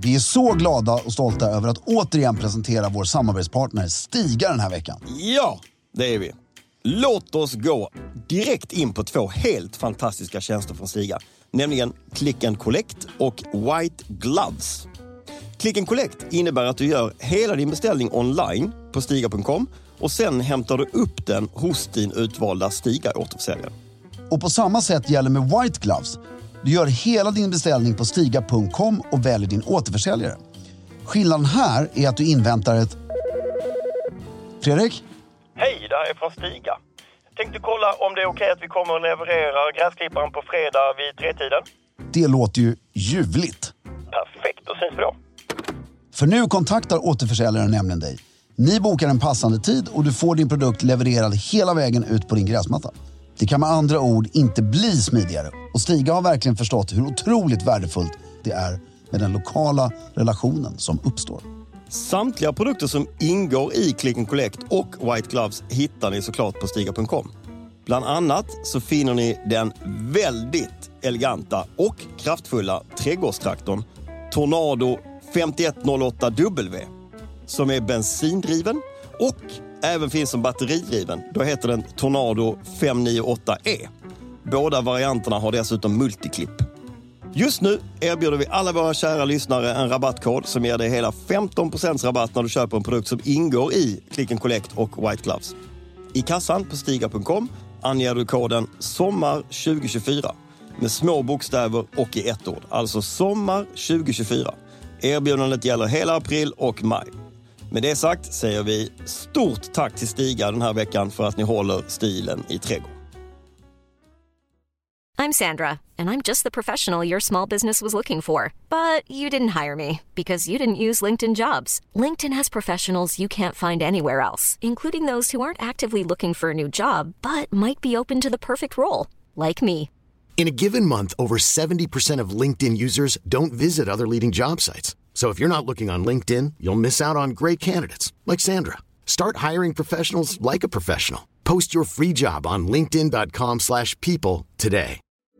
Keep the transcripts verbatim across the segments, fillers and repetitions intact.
Vi är så glada och stolta över att återigen presentera vår samarbetspartner Stiga den här veckan. Ja, det är vi. Låt oss gå direkt in på två helt fantastiska tjänster från Stiga. Nämligen Click and Collect och White Gloves. Click and Collect innebär att du gör hela din beställning online på stiga punkt com och sen hämtar du upp den hos din utvalda Stiga-återförsäljare. Och på samma sätt gäller med White Gloves. Du gör hela din beställning på stiga punkt com och väljer din återförsäljare. Skillnaden här är att du inväntar ett... Fredrik? Hej, det här är från Stiga. Tänkte kolla om det är okej att vi kommer och levererar gräsklipparen på fredag vid tretiden. Det låter ju ljuvligt. Perfekt, då syns vi då. För nu kontaktar återförsäljaren nämligen dig. Ni bokar en passande tid och du får din produkt levererad hela vägen ut på din gräsmatta. Det kan med andra ord inte bli smidigare. Och Stiga har verkligen förstått hur otroligt värdefullt det är med den lokala relationen som uppstår. Samtliga produkter som ingår i Click and Collect och White Gloves hittar ni såklart på stiga punkt com. Bland annat så finner ni den väldigt eleganta och kraftfulla trädgårdstraktorn Tornado femtioett noll åtta W som är bensindriven och även finns som batteridriven. Då heter den Tornado fem nio åtta E. Båda varianterna har dessutom multiklipp. Just nu erbjuder vi alla våra kära lyssnare en rabattkod som ger dig hela femton procent rabatt när du köper en produkt som ingår i Click and Collect och White Gloves. I kassan på stiga punkt com anger du koden sommar tjugo tjugofyra med små bokstäver och i ett ord. Alltså sommar tjugo tjugofyra. Erbjudandet gäller hela april och maj. Med det sagt säger vi stort tack till Stiga den här veckan för att ni håller stilen i trädgården. I'm Sandra, and I'm just the professional your small business was looking for. But you didn't hire me because you didn't use LinkedIn Jobs. LinkedIn has professionals you can't find anywhere else, including those who aren't actively looking for a new job, but might be open to the perfect role, like me. In a given month, over seventy percent of LinkedIn users don't visit other leading job sites. So if you're not looking on LinkedIn, you'll miss out on great candidates like Sandra. Start hiring professionals like a professional. Post your free job on linkedin dot com slash people today.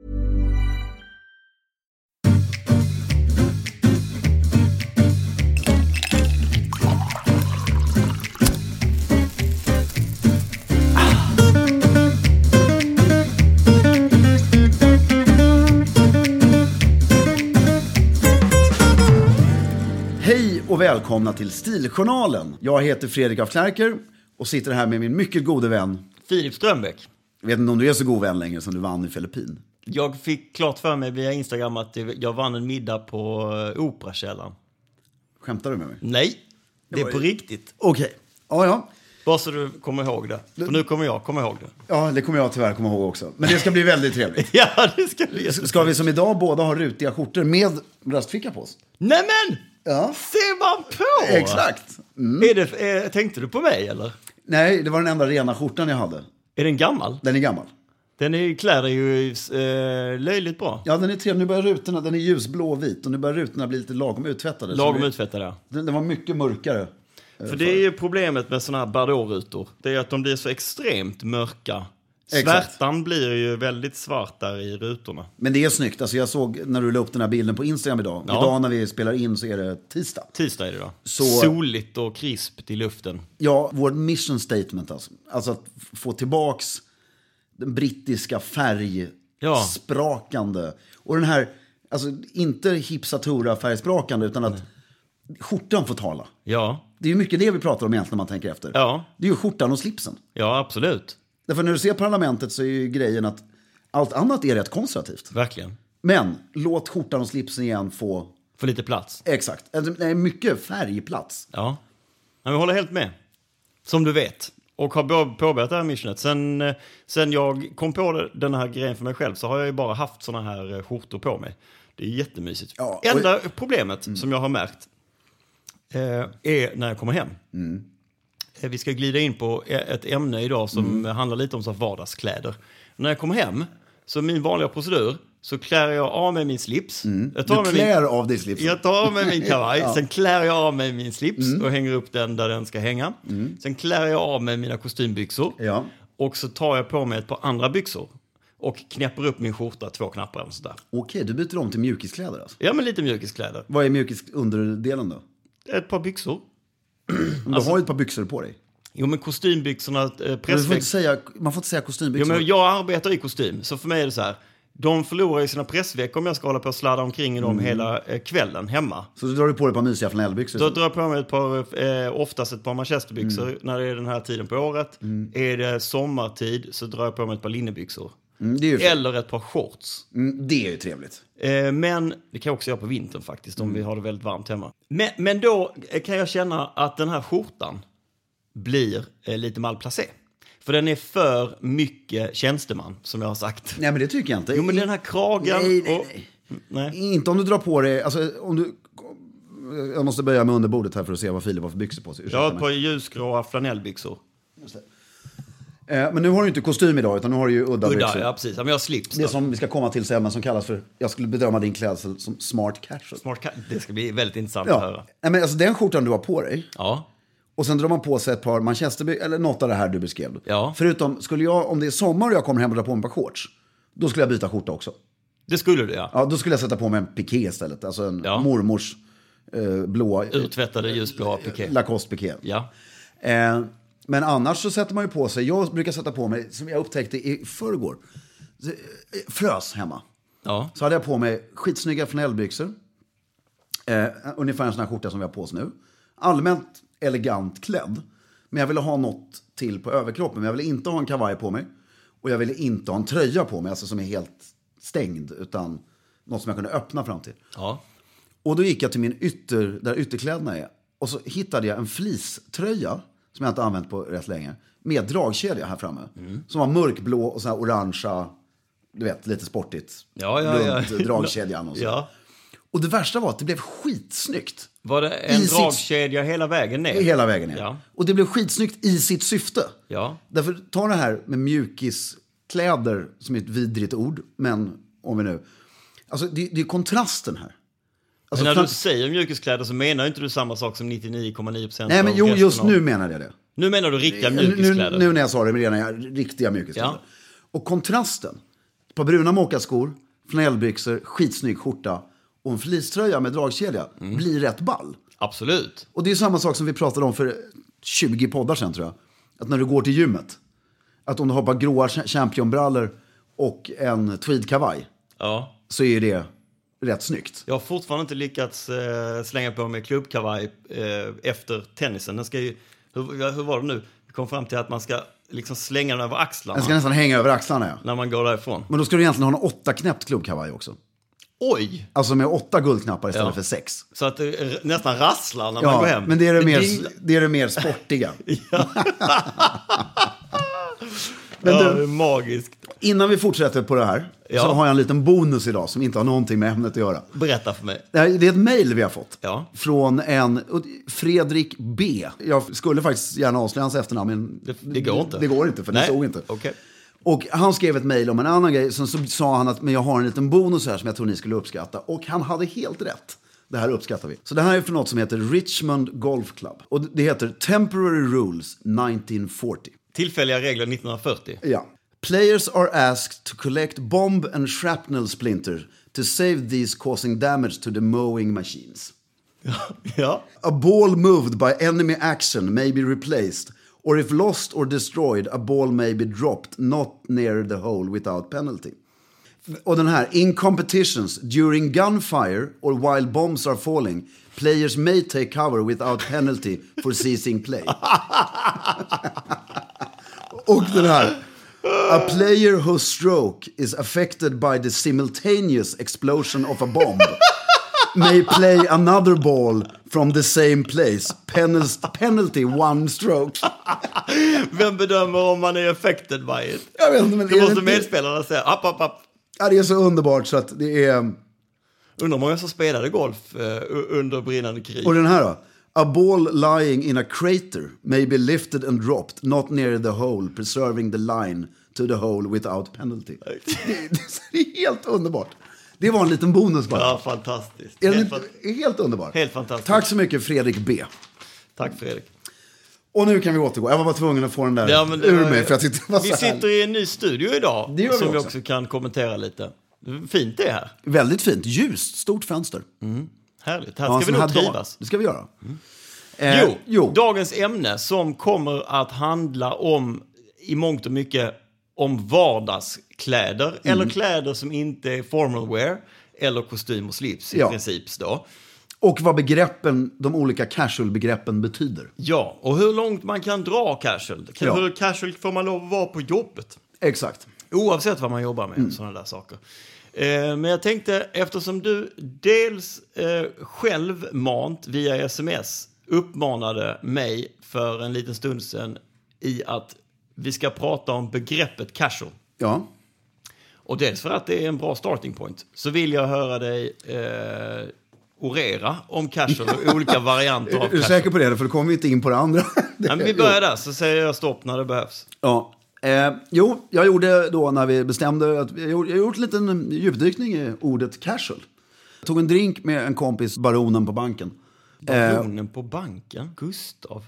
Hej och välkomna till Stiljournalen. Jag heter Fredrik af Klerker och sitter här med min mycket gode vän Filip Strömbäck. Jag vet inte om du är så god vän längre som du vann i Filippin. Jag fick klart för mig via Instagram att jag vann en middag på Operakällaren. Skämtar du med mig? Nej, det är på riktigt. Okej, okay. Ja, ja. Bara så du kommer ihåg det. För nu kommer jag komma ihåg det. Ja, det kommer jag tyvärr komma ihåg också. Men det ska bli väldigt trevligt. Ja, det ska bli jättebra. Ska vi som idag båda ha rutiga skjortor med bröstficka på oss? Nämen! Ja. Ser man på! Exakt. Mm. Är det, är, tänkte du på mig, eller? Nej, det var den enda rena skjortan jag hade. Är den gammal? Den är gammal. Den är, klär är ju eh, löjligt bra. Ja, den är trevlig. Nu börjar rutorna, den är ljusblå och vit. Och nu börjar rutorna bli lite lagom utvättade. Lagom utvättade, ja. Den, den var mycket mörkare. För, för det är ju problemet med såna här Bardot-rutor. Det är att de blir så extremt mörka. Svärtan blir ju väldigt svart där i rutorna. Men det är snyggt. Alltså jag såg när du la upp den här bilden på Instagram idag. Ja. Idag när vi spelar in så är det tisdag. Tisdag är det då. Så, soligt och krispt i luften. Ja, vår mission statement alltså. Alltså att få tillbaks den brittiska färgsprakande. Ja. Och den här, alltså inte hipsatura färgsprakande utan att mm. skjortan får tala. Ja. Det är ju mycket det vi pratar om egentligen när man tänker efter. Ja. Det är ju skjortan och slipsen. Ja, absolut. Därför när du ser parlamentet så är ju grejen att allt annat är rätt konservativt. Verkligen. Men låt skjortan och slipsen igen få... Få lite plats. Exakt. Det är mycket färgplats. Ja. Jag håller helt med. Som du vet. Och har påbörjat det här missionet. Sen, sen jag kom på den här grejen för mig själv så har jag ju bara haft såna här skjortor på mig. Det är jättemysigt. Ja, och... Enda problemet mm. som jag har märkt eh, är när jag kommer hem. Mm. Vi ska glida in på ett ämne idag som mm. handlar lite om så vardagskläder. När jag kommer hem, så min vanliga procedur, så klär jag av mig min slips. Mm. Jag tar du klär min, av dig slips. Jag tar av mig min kavaj, ja. Sen klär jag av mig min slips mm. och hänger upp den där den ska hänga. Mm. Sen klär jag av mig mina kostymbyxor. Ja. Och så tar jag på mig ett par andra byxor. Och knäpper upp min skjorta, två knappar och sådär. Okej, du byter om till mjukiskläder alltså? Ja, men lite mjukiskläder. Vad är mjukis underdelen då? Ett par byxor. Men du har ju ett par byxor på dig. Jo, men kostymbyxorna, eh, pressväck... Man får inte säga, man får inte säga kostymbyxor. Jo, men jag arbetar i kostym, så för mig är det så här. De förlorar ju sina pressveckor om jag ska hålla på och sladda omkring i dem mm. hela eh, kvällen hemma. Så du drar du på dig ett par mysiga flanellbyxor? Då drar jag på mig ett par, eh, oftast ett par manchesterbyxor mm. när det är den här tiden på året. Mm. Är det sommartid så drar jag på mig ett par linnebyxor. Mm, det är ju eller ett par shorts. Mm, det är ju trevligt. Eh, men det kan jag också göra på vintern faktiskt, om mm. vi har det väldigt varmt hemma. Men, men då kan jag känna att den här skjortan blir eh, lite malplacé. För den är för mycket tjänsteman, som jag har sagt. Nej, men det tycker jag inte. Jo, men den här kragen... Nej, nej, nej. Och... nej. Inte om du drar på dig... Alltså, om du... Jag måste börja med underbordet här för att se vad Filip har för byxor på sig. Jag har ett par ljusgråa flanellbyxor. Just det. Eh, men nu har du inte kostym idag, utan nu har du ju udda, udda byxor. Ja, precis. Men jag har slips. Det är som vi ska komma till sen, men som kallas för... Jag skulle bedöma din klädsel som smart casual. Smart casual. Det ska bli väldigt intressant ja. att höra. Nej, men alltså den skjortan du har på dig... Ja. Och sen drar man på sig ett par manchesterbyxor, eller något av det här du beskrev. Ja. Förutom, skulle jag, om det är sommar och jag kommer hem och drar på mig ett par shorts, då skulle jag byta skjorta också. Det skulle du, ja. Ja, då skulle jag sätta på mig en piké istället. Alltså en ja. mormors eh, blåa... Urtvättade ljusblåa piké. Lacoste piké. Ja. Eh, men annars så sätter man ju på sig, jag brukar sätta på mig, som jag upptäckte i förrgår, frös hemma. Ja. Så hade jag på mig skitsnygga flanellbyxor. Eh, ungefär en sån här skjorta som vi har på oss nu. Allmänt elegant klädd. Men jag ville ha något till på överkroppen. Men jag ville inte ha en kavaj på mig. Och jag ville inte ha en tröja på mig. Alltså som är helt stängd. Utan något som jag kunde öppna fram till. Ja. Och då gick jag till min ytter, där ytterkläderna är. Och så hittade jag en fleecetröja. Som jag inte använt på rätt länge. Med dragkedja här framme. Mm. Som var mörkblå och så här orangea. Du vet, lite sportigt. Ja, ja, ja. Runt dragkedjan och så. Ja. Och det värsta var att det blev skitsnyggt. Var det en I dragkedja sitt... hela vägen ner? Hela vägen ner. Ja. Och det blev skitsnyggt i sitt syfte. Ja. Därför, ta det här med mjukiskläder, som är ett vidrigt ord, men om vi nu... Alltså, det, det är kontrasten här. Alltså, men när fram... du säger mjukiskläder så menar inte du samma sak som nittionio komma nio procent. Nej, men jo, just av... nu menar jag det. Nu menar du riktiga mjukiskläder. Nu, nu när jag sa det, menar jag riktiga mjukiskläder. Ja. Och kontrasten, på bruna mockaskor, flanellbyxor, skitsnygg skjorta och en fleecetröja med dragkedja mm. blir rätt ball. Absolut. Och det är samma sak som vi pratade om för tjugo poddar sedan, tror jag. Att när du går till gymmet, att om du har bara gråa championbrallor och en tweedkavaj, ja. så är det rätt snyggt. Jag har fortfarande inte lyckats eh, slänga på mig klubbkavaj eh, efter tennisen. Den ska ju, hur, hur var det nu? Vi kom fram till att man ska liksom slänga den över axlarna. Den ska nästan hänga över axlarna, ja. När man går därifrån. Men då ska du egentligen ha en åtta knäppt klubbkavaj också. Oj! Alltså med åtta guldknappar istället ja. för sex. Så att det nästan rasslar när ja, man går hem. Men det är det, mer, det, är det mer sportiga. ja, men ja du, det är magiskt. Innan vi fortsätter på det här ja. så har jag en liten bonus idag som inte har någonting med ämnet att göra. Berätta för mig. Det är ett mejl vi har fått. Ja. Från en Fredrik B. Jag skulle faktiskt gärna avslöja hans efternamn, men det, det går inte. Det går inte, för det Nej. såg inte. Okay. Och han skrev ett mejl om en annan grej. Så, så sa han att men jag har en liten bonus här som jag tror ni skulle uppskatta. Och han hade helt rätt. Det här uppskattar vi. Så det här är för något som heter Richmond Golf Club. Och det heter Temporary Rules nitton fyrtio. Tillfälliga regler nittonhundrafyrtio. Ja. Players are asked to collect bomb and shrapnel splinters to save these causing damage to the mowing machines. Ja. A ball moved by enemy action may be replaced. Or if lost or destroyed, a ball may be dropped not near the hole without penalty. Och den här, in competitions, during gunfire or while bombs are falling, players may take cover without penalty for ceasing play. Och den här, a player whose stroke is affected by the simultaneous explosion of a bomb may play another ball from the same place. Penalty, penalty one stroke. Vem bedömer om man är affected by it? Jag vet inte, men det måste medspelarna säga. App, app, app. Ja, det är så underbart så att det är... Undrar många som spelade golf eh, under brinnande krig. Och den här då? A ball lying in a crater may be lifted and dropped, not near the hole, preserving the line to the hole without penalty. Det, det, det är helt underbart. Det var en liten bonus bara. Ja, fantastiskt. Är helt, det, helt underbart. Helt fantastiskt. Tack så mycket, Fredrik B. Tack, Fredrik. Och nu kan vi återgå. Jag var bara tvungen att få den där ja, men ur var, mig. För att det var vi så här. sitter i en ny studio idag Det gör vi som vi också. också kan kommentera lite. Fint det här. Väldigt fint. Ljust. Stort fönster. Mm. Härligt. Här Ja, ska vi sån nog här dag. trivas. Det ska vi göra. Mm. Eh, jo, jo, dagens ämne som kommer att handla om i mångt och mycket om vardagskläder. Mm. Eller kläder som inte är formal wear. Eller kostym och slips i ja. princip då. Och vad begreppen, de olika casual-begreppen betyder. Ja, och hur långt man kan dra casual. Ja. Hur casual får man lov att vara på jobbet? Exakt. Oavsett vad man jobbar med, mm. sådana där saker. Eh, men jag tänkte, eftersom du dels eh, självmant via sms uppmanade mig för en liten stund sedan i att vi ska prata om begreppet casual. Ja. Och dels för att det är en bra starting point, så vill jag höra dig eh, orera om casual och olika varianter av casual. Är du säker på det? För då kommer vi inte in på det andra. Nej, men vi börjar där, så säger jag stopp när det behövs. Ja. Eh, jo, jag gjorde då när vi bestämde att jag gjorde, jag gjort en liten djupdykning i ordet casual. Jag tog en drink med en kompis, baronen på banken. Baronen eh, på banken? Gustav?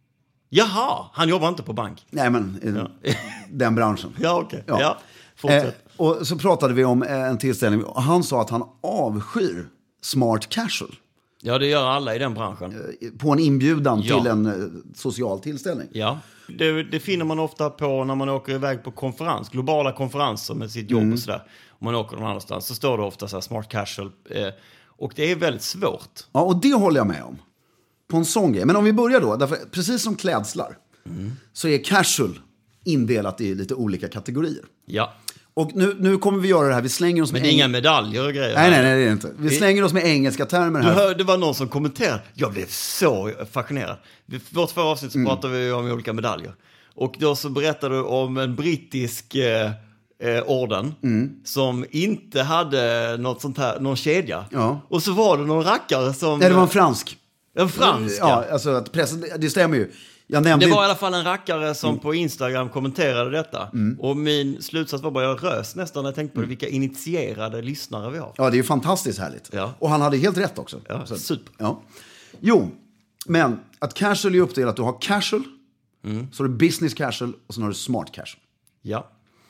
Jaha, han jobbar inte på bank. Nej, men i ja. den branschen. Ja, okej. Okay. Ja. Ja, fortsätt. Eh, och så pratade vi om en tillställning och han sa att han avskyr smart casual. Ja, det gör alla i den branschen. På en inbjudan ja. till en uh, social tillställning. Ja, det, det finner man ofta på när man åker iväg på konferens. Globala konferenser med sitt jobb mm. och sådär. Om man åker någon annanstans så står det ofta så här smart casual. Eh, och det är väldigt svårt. Ja, och det håller jag med om. På en sån grej. Men om vi börjar då. Därför, precis som klädslar mm. så är casual indelat i lite olika kategorier. Ja. Och nu, nu kommer vi göra det här. Vi slänger oss Men med det är inga eng... medaljer och grejer. Nej, nej, nej, det är det inte. Vi slänger oss med engelska termer här. Du hörde, det var någon som kommenterade. Jag blev så fascinerad. I vårt förra avsnitt så mm. pratade vi om olika medaljer. Och då så berättade du om en brittisk eh, eh, orden mm. som inte hade något sånt här, någon kedja. Ja. Och så var det någon rackare som... Nej, det var en fransk. En fransk? Ja, alltså att pressen, det stämmer ju. Jag nämnde... Det var i alla fall en rackare som mm. på Instagram kommenterade detta. Mm. Och min slutsats var bara, jag rös nästan när jag tänkte på mm. vilka initierade lyssnare vi har. Ja, det är ju fantastiskt härligt. Ja. Och han hade helt rätt också. Ja, så, super. Ja. Jo, men att casual är uppdelat att du har casual, mm. så har du business casual och sen har du smart casual. Ja.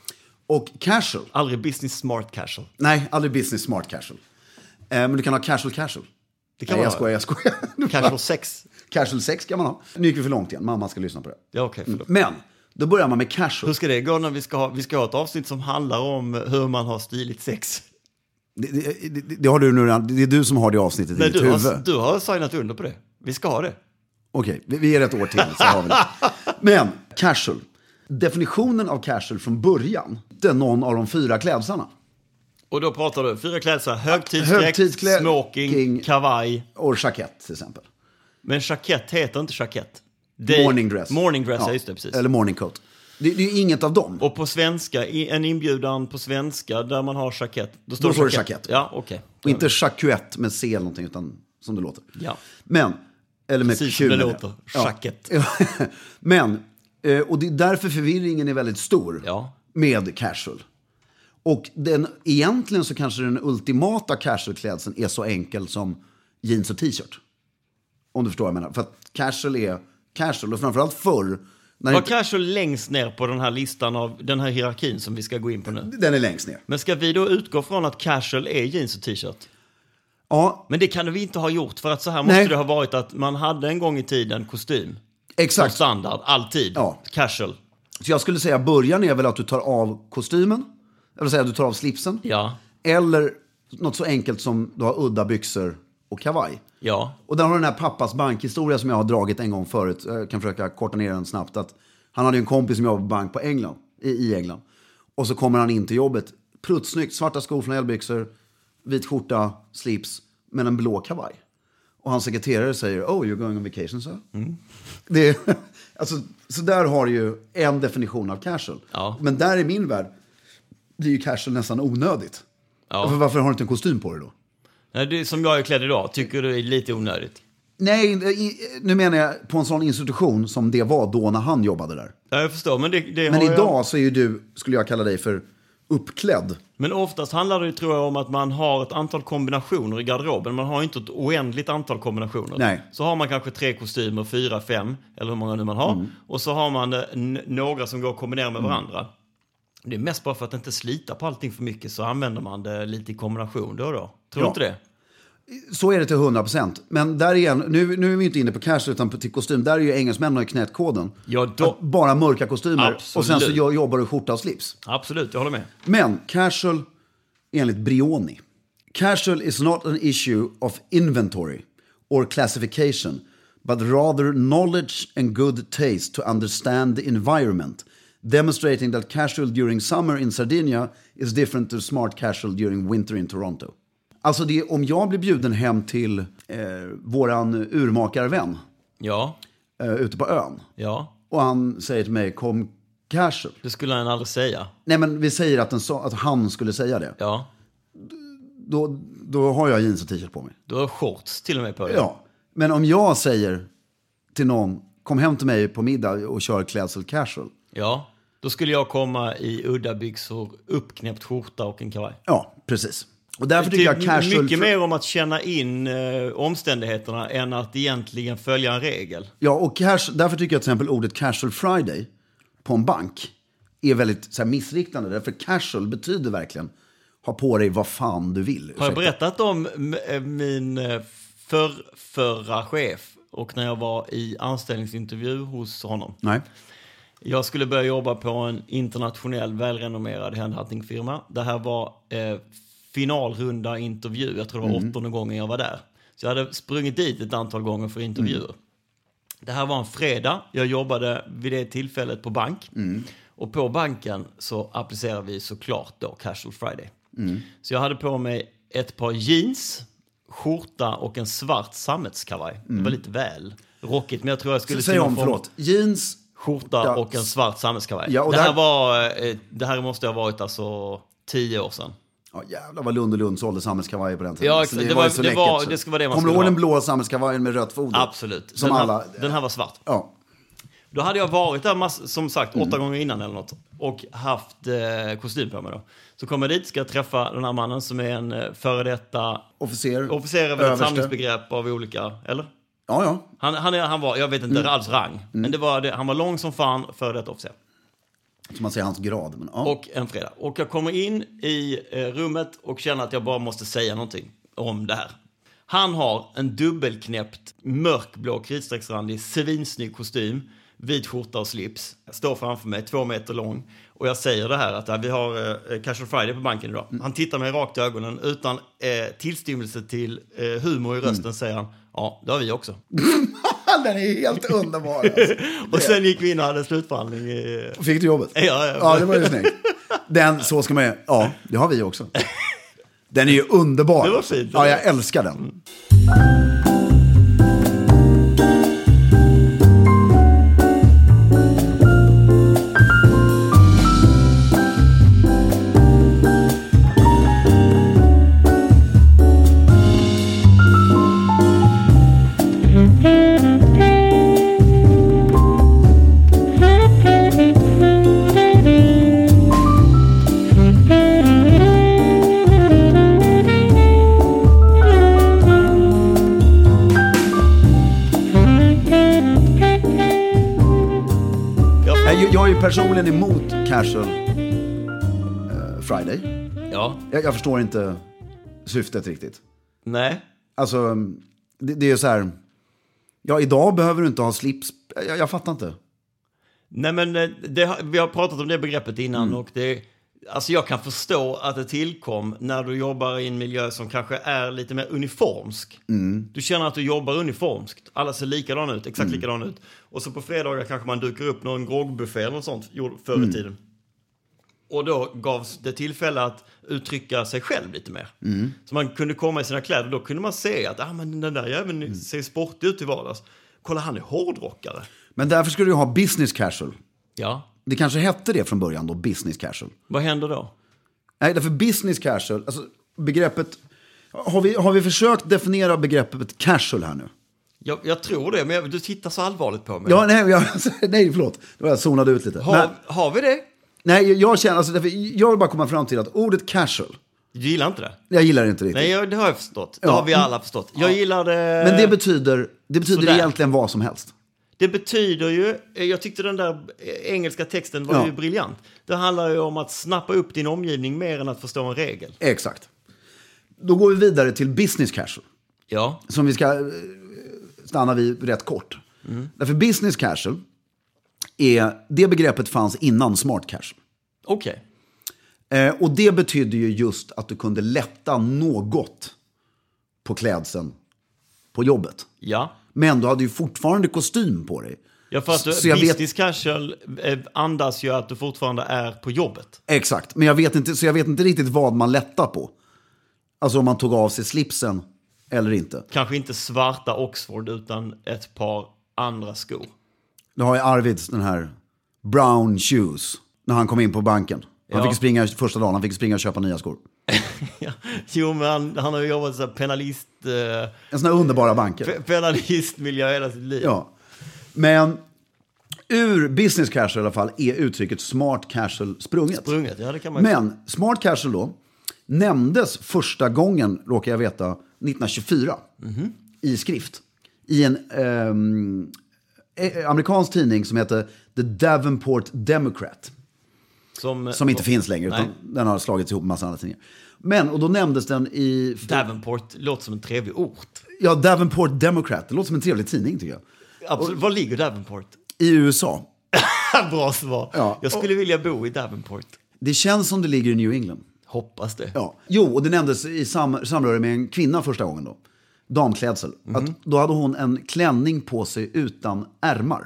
Och casual... Aldrig business smart casual. Nej, aldrig business smart casual. Eh, men du kan ha casual casual. Det kan Nej, man jag skojar, jag skojar. Casual sex. Casual sex kan man ha. Nu gick vi för långt igen. Mamma ska lyssna på det. Ja, okej, förlåt. Men, då börjar man med casual. Hur ska det gå när vi ska ha, vi ska ha ett avsnitt som handlar om hur man har stiligt sex? Det, det, det, det har du nu, det är du som har det avsnittet Nej, i ditt du huvud. har, du har signat under på det. Vi ska ha det. Okej, vi, vi är ett år till så har vi det. Men, casual. Definitionen av casual från början, det är någon av de fyra klädsarna. Och då pratar du fyra klädslar, högtidsdräkt, Högtidsklä- smoking, king, kavaj. Och jackett till exempel. Men jackett heter inte jackett. Day, morning dress. Morning dress, ja, just det, precis. Eller morning coat. Det, det är ju inget av dem. Och på svenska, en inbjudan på svenska där man har jackett. Då står Då det står det jackett. jackett. Ja, okej. Okay. Och inte jacquett med C eller någonting, utan som det låter. Ja. Men, eller med precis Q. som det låter, jackett. Ja. Men, och det är därför förvirringen är väldigt stor ja. med casual. Och den, egentligen så kanske den ultimata casual-klädseln är så enkel som jeans och t-shirt. Om du förstår vad jag menar. För att casual är casual, och framförallt förr. Var inte... casual längst ner på den här listan av den här hierarkin som vi ska gå in på nu? Den är längst ner. Men ska vi då utgå från att casual är jeans och t-shirt? Ja. Men det kan vi inte ha gjort, för att så här måste Nej. det ha varit att man hade en gång i tiden kostym. Exakt. Som standard, alltid. Ja. Casual. Så jag skulle säga början är väl att du tar av kostymen. Jag vill säga att du tar av slipsen. Ja. Eller något så enkelt som du har udda byxor och kavaj. Ja. Och där har den här pappas bankhistoria som jag har dragit en gång förut. Jag kan försöka korta ner den snabbt. Att han hade en kompis som jobbade på bank på England, i, i England. Och så kommer han in till jobbet. Pruttsnyggt, svarta skor, flanellbyxor, vit skjorta, slips, men en blå kavaj. Och hans sekreterare säger, oh, you're going on vacation, sir. Mm. Det är, alltså, så där har du ju en definition av casual. Ja. Men där i min värld, det är ju casual nästan onödigt. Ja. För varför har du inte en kostym på dig då? Nej, det, som jag är klädd idag, tycker du är lite onödigt? Nej, nu menar jag på en sån institution som det var då när han jobbade där. Ja, jag förstår, men det, det Men har idag jag... så är ju du, skulle jag kalla dig för uppklädd. Men oftast handlar det ju, tror jag, om att man har ett antal kombinationer i garderoben. Man har inte ett oändligt antal kombinationer. Nej. Så har man kanske tre kostymer, fyra, fem, eller hur många nu man har. Mm. Och så har man n- några som går att kombinera med mm. varandra. Det är mest bara för att inte slita på allting för mycket, så använder man det lite i kombination då och då. Tror ja. du inte det? Så är det till hundra procent. Men där igen, nu, nu är vi inte inne på cash utan på till kostym. Där är ju engelsmännen i knätkoden. Ja, då... Bara mörka kostymer. Absolut. Och sen så jobbar du skjorta och slips. Absolut, jag håller med. Men casual, enligt Brioni. Casual is not an issue of inventory or classification, but rather knowledge and good taste to understand the environment. Demonstrating that casual during summer in Sardinia is different to smart casual during winter in Toronto. Alltså det, om jag blir bjuden hem till eh, våran urmakarvän ja. eh, ute på ön. Ja. Och han säger till mig, kom casual. Det skulle han aldrig säga. Nej, men vi säger att, den så, att han skulle säga det. Ja. Då, då har jag jeans och t-shirt på mig. Du har shorts till och med på dig. Ja, men om jag säger till någon, kom hem till mig på middag och kör klädsel casual. Ja, då skulle jag komma i udda byxor, uppknäppt skjorta och en kavaj. Ja, precis. Och därför tycker jag casual... Mycket mer om att känna in eh, omständigheterna än att egentligen följa en regel. Ja, och cash, därför tycker jag till exempel ordet casual Friday på en bank är väldigt så här, missriktande. Därför casual betyder verkligen ha på dig vad fan du vill. Har jag berättat om min för, förra chef och när jag var i anställningsintervju hos honom? Nej. Jag skulle börja jobba på en internationell välrenommerad handhuntingfirma. Det här var eh, finalrunda intervju. Jag tror det var mm. åttonde gången jag var där. Så jag hade sprungit dit ett antal gånger för intervjuer. Mm. Det här var en fredag. Jag jobbade vid det tillfället på bank. Mm. Och på banken så applicerar vi såklart då Casual Friday. Mm. Så jag hade på mig ett par jeans, skjorta och en svart sammetskavaj. Mm. Det var lite väl rockigt, men jag tror jag skulle... Säg om, förlåt. Jeans... Skjorta ja. Och en svart sammetskavaj. Ja, det, här där... var, det här måste ha varit alltså tio år sedan. Ja, jävlar vad Lund och Lund sålde sammetskavajer på den tiden. Ja, det, det var, var så det, läckert, var, det ska vara det man kommer skulle ha. Kommer du ihåg den blå sammetskavajen med rött foder? Absolut. Som den, alla... här, den här var svart. Ja. Då hade jag varit där mass, som sagt åtta mm. gånger innan eller något. Och haft eh, kostym på mig då. Så kommer jag dit, ska jag träffa den här mannen som är en eh, före detta... Officer. Officer är väl ett samlingsbegrepp av olika, eller? Ja, ja. Han, han, är, han var, jag vet inte mm. alls rang. Mm. Men det var det, han var lång som fan före detta officer. Som man säger hans grad. Men, ja. Och en fredag. Och jag kommer in i eh, rummet och känner att jag bara måste säga någonting om det här. Han har en dubbelknäppt mörkblå kritstrecksrandig svinsnygg kostym. Vit skjorta och slips. Jag står framför mig, två meter lång. Och jag säger det här att ja, vi har eh, Casual Friday på banken idag. Mm. Han tittar mig rakt i ögonen utan eh, tillstymmelse till eh, humor i rösten mm. säger han, ja, det har vi också. Den är helt underbar. Alltså. Och sen gick vi in och hade slutförhandling. I... Fick du jobbet? Ja, ja, ja, det var ju snyggt. Den, så ska man ju, ja, det har vi också. Den är ju underbar. Det var fint. Ja, jag älskar den. Mm. Jag är ju personligen emot Casual uh, Friday. Ja. Jag, jag förstår inte syftet riktigt. Nej. Alltså, det, det är så här... Ja, idag behöver du inte ha slips. Jag, jag fattar inte. Nej, men det, vi har pratat om det begreppet innan mm. och det... Alltså jag kan förstå att det tillkom när du jobbar i en miljö som kanske är lite mer uniformsk. Mm. Du känner att du jobbar uniformskt. Alla ser likadana ut, exakt mm. likadana ut. Och så på fredagar kanske man dyker upp någon groggbuffé eller något sånt förr i mm. tiden. Och då gavs det tillfälle att uttrycka sig själv lite mer. Mm. Så man kunde komma i sina kläder. Då kunde man se att ah, men den där jäveln mm. ser sportig ut i vardags. Kolla, han är hårdrockare. Men därför skulle du ha business casual. Ja. Det kanske hette det från början då, business casual. Vad händer då? Nej, därför business casual, alltså begreppet... Har vi, har vi försökt definiera begreppet casual här nu? Jag, jag tror det, men jag, du tittar så allvarligt på mig. Ja, nej, jag, nej förlåt. Jag zonade ut lite. Har, har vi det? Nej, jag känner, alltså, därför, jag vill bara komma fram till att ordet casual. Du gillar inte det? Jag gillar det inte riktigt. Nej, jag, det har jag förstått. Det Ja. har vi alla förstått. Jag Ja. gillar det... Men det betyder, det betyder Sådär. egentligen vad som helst. Det betyder ju, jag tyckte den där engelska texten var Ja. ju briljant. Det handlar ju om att snappa upp din omgivning mer än att förstå en regel. Exakt. Då går vi vidare till business casual. Ja. Som vi ska eh, stanna vid rätt kort. Mm. Därför business casual, är, det begreppet fanns innan smart casual. Okej. Eh, och det betydde ju just att du kunde lätta något på klädseln på jobbet. Ja. Men du hade ju fortfarande kostym på dig. Ja, för att du, Så jag business vet- casual eh, andas ju att du fortfarande är på jobbet. Exakt, men jag vet inte, så jag vet inte riktigt vad man lättar på. Alltså om man tog av sig slipsen eller inte. Kanske inte svarta Oxford utan ett par andra skor. Nu har ju Arvids den här brown shoes när han kom in på banken. Han Ja. fick springa första dagen, han fick springa och köpa nya skor. Ja. Jo, men han, han har ju jobbat som penalist, eh, En sån här underbara banker. pe- penalistmiljö hela sitt liv. Ja. Men ur business casual i alla fall är uttrycket smart casual sprunget. Sprunget, ja det kan man ju. Men smart casual då nämndes första gången, råkar jag veta, nittonhundratjugofyra Mm-hmm. i skrift. I en ehm, eh, amerikansk tidning som heter The Davenport Democrat. Som, Som inte finns längre, utan Nej. den har slagits ihop med massa andra tidningar. Men, och då nämndes den i... Davenport låter som en trevlig ort. Ja, Davenport Democrat. Det låter som en trevlig tidning tycker jag. Absolut. Var ligger Davenport? I U S A. Bra svar. Ja. Jag skulle vilja bo i Davenport. Det känns som det ligger i New England. Hoppas det. Ja. Jo, och det nämndes i sam- samröre med en kvinna första gången då. Damklädsel. Mm. Att då hade hon en klänning på sig utan ärmar.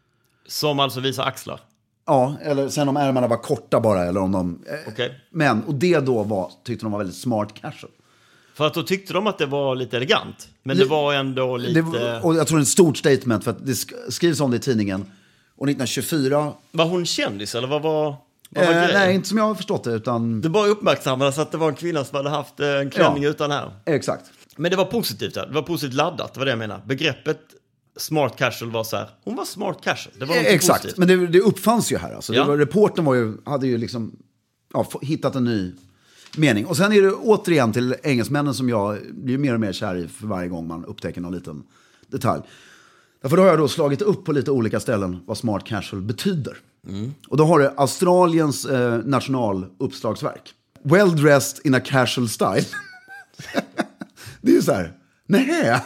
Som alltså visar axlar. Ja, eller sen om ärmarna var korta bara. Eller om de, eh, Okej. Men, och det då var, tyckte de var väldigt smart casual. För att då tyckte de att det var lite elegant. Men det, Det- var ändå lite... Det var, och jag tror det är ett stort statement för att det sk- skrivs om det i tidningen. Och nittonhundratjugofyra... Var hon kändis eller vad var, vad var Eh, grejen? nej, inte som jag har förstått det, utan... Det bara uppmärksammades att det var en kvinna som hade haft eh, en klänning Ja. utan här. Exakt. Men det var positivt. Det var positivt laddat, det var det jag menar. Begreppet smart casual var så här. Hon var smart casual. Det var Eh, något Exakt, positivt. men det, det uppfanns ju här. Alltså. Ja. Det var, reportern var ju, hade ju liksom ja, få- hittat en ny mening. Och sen är det återigen till engelsmännen som jag blir mer och mer kär i för varje gång man upptäcker någon liten detalj. Därför då har jag då slagit upp på lite olika ställen vad smart casual betyder. Mm. Och då har det Australiens eh, nationaluppslagsverk. Well dressed in a casual style. Det är ju så här, nej.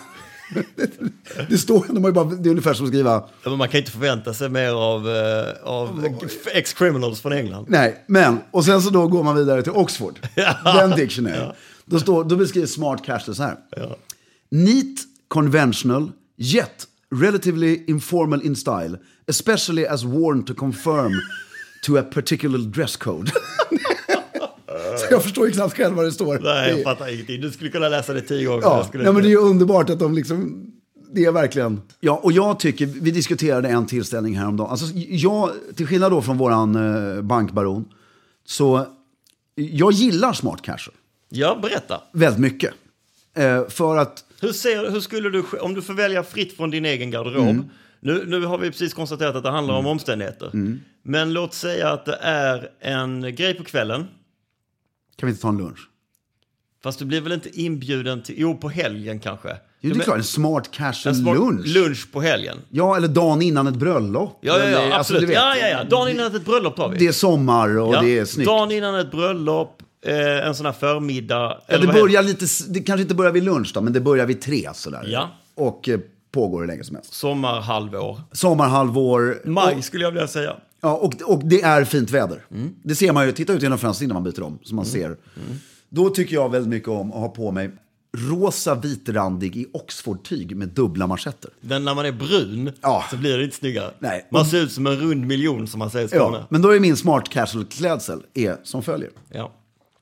Det står, de har ju bara, det är ungefär som att skriva, Ja, men man kan inte förvänta sig mer av, eh, av ex-criminals från England. nej, men, och sen så då går man vidare till Oxford, den dictionary. Då, står, då beskrivs smart casual så här. Neat, conventional, yet relatively informal in style, especially as worn to conform to a particular dress code. Så jag förstår ju knappt själv vad det står. Nej, jag Det- fattar ingenting. Du skulle kunna läsa det tio gånger. Ja, Jag skulle ja, men inte- det är ju underbart att de liksom, det är verkligen... Ja, och jag tycker, vi diskuterade en tillställning häromdagen. Alltså, jag, till skillnad då från våran eh, bankbaron, så jag gillar smart casual Ja, berätta. väldigt mycket. Eh, för att, Hur, ser, hur skulle du, om du får välja fritt från din egen garderob. Mm. Nu, nu har vi precis konstaterat att det handlar om omständigheter. Mm. Men låt säga att det är en grej på kvällen. kan vi inte ta en lunch? Fast du blir väl inte inbjuden till, jo på helgen kanske. Jo, Ja, det är men- klart, en smart casual en smart lunch. lunch på helgen. Ja, eller dagen innan ett bröllop. Ja, ja, Eller, ja alltså, absolut. du vet, ja, ja, ja. Dagen innan ett bröllop tar vi. Det är sommar och ja. det är snyggt. Dagen innan ett bröllop, eh, en sån här förmiddag. Ja, eller det vad heter- börjar lite, det kanske inte börjar vid lunch då, men det börjar vid tre sådär. Ja. Och eh, pågår hur länge som helst. Sommarhalvår. Sommarhalvår. Maj och, skulle jag vilja säga. ja, och, och det är fint väder. Mm. Det ser man ju, titta ut genom fönstret innan man byter om, som man ser. Mm. Då tycker jag väldigt mycket om att ha på mig rosa vitrandig i Oxford-tyg med dubbla manschetter. Den när man är brun Ja. så blir det inte snyggare. Nej. Man ser ut som en rund miljon som man säger i Skåne. Ja, men då är min smart casual-klädsel är som följer. Ja.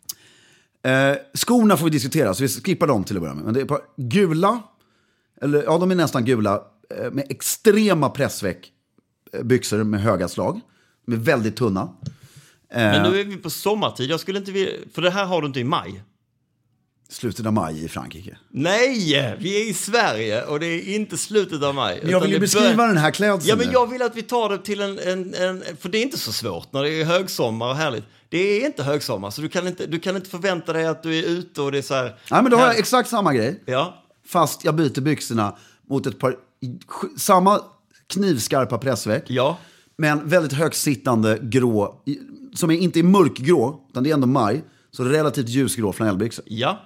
Eh, skorna får vi diskutera, så vi skippar dem till att börja med. Men det är ett par gula, eller ja, de är nästan gula, eh, med extrema pressväck, eh, byxor med höga slag. De är väldigt tunna. Eh, Men nu är vi på sommartid. Jag skulle inte vilja, för det här har du inte i maj. Slutet av maj i Frankrike. Nej, vi är i Sverige och det är inte slutet av maj. Men jag vill ju beskriva bör... den här klädseln. Ja, men jag vill att vi tar det till en, en, en... För det är inte så svårt när det är högsommar och härligt. Det är inte högsommar, så du kan inte, du kan inte förvänta dig att du är ute och det är så här... Nej, men då har jag exakt samma grej. Ja. Fast jag byter byxorna mot ett par... Samma knivskarpa pressväck. Ja. Men väldigt högsittande grå... Som är inte är mörkgrå, utan det är ändå maj. Så relativt ljusgrå flanellbyxor. Ja.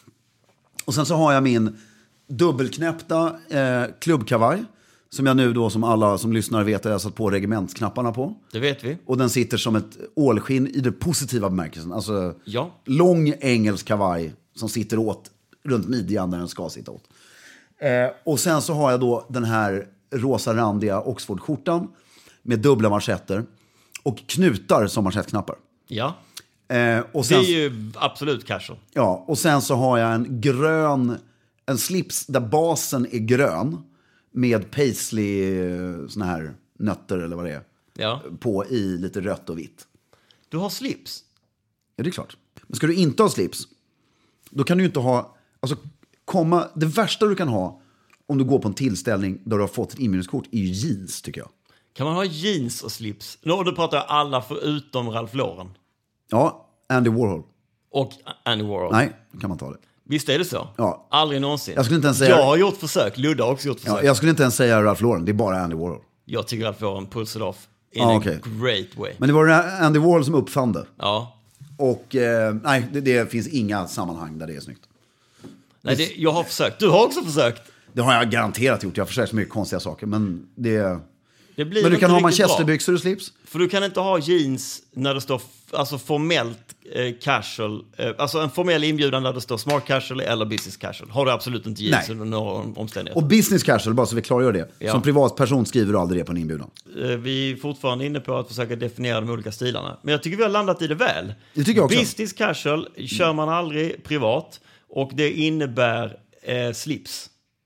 Och sen så har jag min dubbelknäppta eh, klubbkavaj. Som jag nu då, som alla som lyssnar vet, jag har satt på regementsknapparna på. Det vet vi. Och den sitter som ett ålskinn i det positiva bemärkelsen. Alltså ja. lång engelsk kavaj som sitter åt runt midjan när den ska sitta åt. Eh, och sen så har jag då den här rosa randiga Oxford-skjortan med dubbla manschetter. Och knutar som manschettknappar. Ja. Eh, och sen, det är ju absolut casual. Ja, och sen så har jag en grön, en slips där basen är grön med paisley, såna här nötter eller vad det är, ja. på i lite rött och vitt. Du har slips? Ja, det är klart. Men ska du inte ha slips, då kan du ju inte ha, alltså komma, det värsta du kan ha om du går på en tillställning där du har fått ett inbjudningskort är ju jeans, tycker jag. Kan man ha jeans och slips? Nu då pratar jag alla förutom Ralph Lauren. Ja, Andy Warhol. Och Andy Warhol. Nej, då kan man ta det. Visst är det så? Ja. Aldrig någonsin. Jag skulle inte ens säga... Jag har gjort försök, Ludde har också gjort försök. Ja, jag skulle inte ens säga Ralph Lauren, det är bara Andy Warhol. Jag tycker Ralph Lauren pulls it off in ah, a okay. great way. Men det var Andy Warhol som uppfann det. Ja. Och eh, nej, det, det finns inga sammanhang där det är snyggt. Nej, det, jag har försökt. Du har också försökt. Det har jag garanterat gjort. Jag har försökt så mycket konstiga saker, men det... det blir men du kan ha manchesterbyxor manchesterbyxor och slips. För du kan inte ha jeans när det står f- alltså formellt eh, casual. Eh, alltså en formell inbjudan där det står smart casual eller business casual. Har du absolut inte jeans under några omständigheter. Och business casual, bara så vi klargör det. Ja. Som privatperson skriver du aldrig det på en inbjudan. Eh, vi är fortfarande inne på att försöka definiera de olika stilarna. Men jag tycker vi har landat i det väl. Det tycker jag också. Business casual kör man aldrig privat. Och det innebär eh, slips.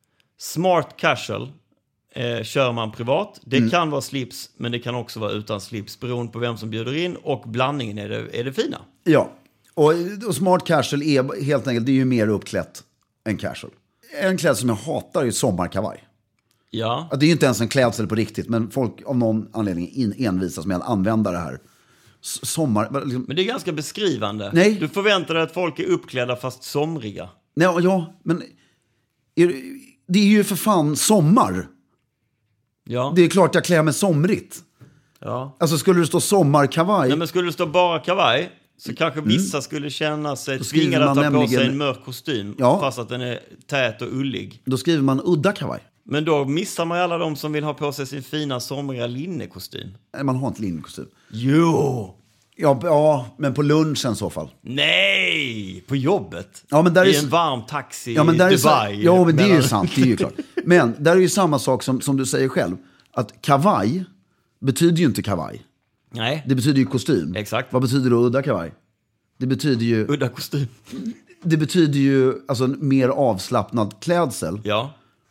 Smart casual eh, kör man privat. Det mm. kan vara slips, men det kan också vara utan slips. Beroende på vem som bjuder in. Och blandningen är det, är det fina. Ja, och, och smart casual är helt enkelt, det är ju mer uppklätt än casual. En klädsel som jag hatar är sommarkavaj. Ja. Det är ju inte ens en klädsel på riktigt, men folk av någon anledning in, envisas med att använda det här. Sommar, liksom. Men det är ganska beskrivande. Nej. Du förväntar dig att folk är uppklädda fast somriga. Nej, ja, men är, det är ju för fan sommar. Ja. Det är klart jag klär mig somrigt. Ja. Alltså skulle det stå sommarkavaj. Nej, men skulle det stå bara kavaj så kanske vissa mm. skulle känna sig tvingade att ta nämligen... på sig en mörk kostym. Ja. Fast att den är tät och ullig. Då skriver man udda kavaj. Men då missar man ju alla de som vill ha på sig sin fina somriga linnekostym. Nej, man har inte linnekostym. Jo! Ja, ja, men på lunchen i så fall. Nej! På jobbet? Ja, men där I är... en varm taxi ja, men där i Dubai. Är så... Ja, men det är ju sant, det är ju klart. Men där är ju samma sak som, som du säger själv. Att kavaj betyder ju inte kavaj. Nej. Det betyder ju kostym. Exakt. Vad betyder då udda kavaj? Det betyder ju... Udda kostym. Det betyder ju alltså en mer avslappnad klädsel. Ja.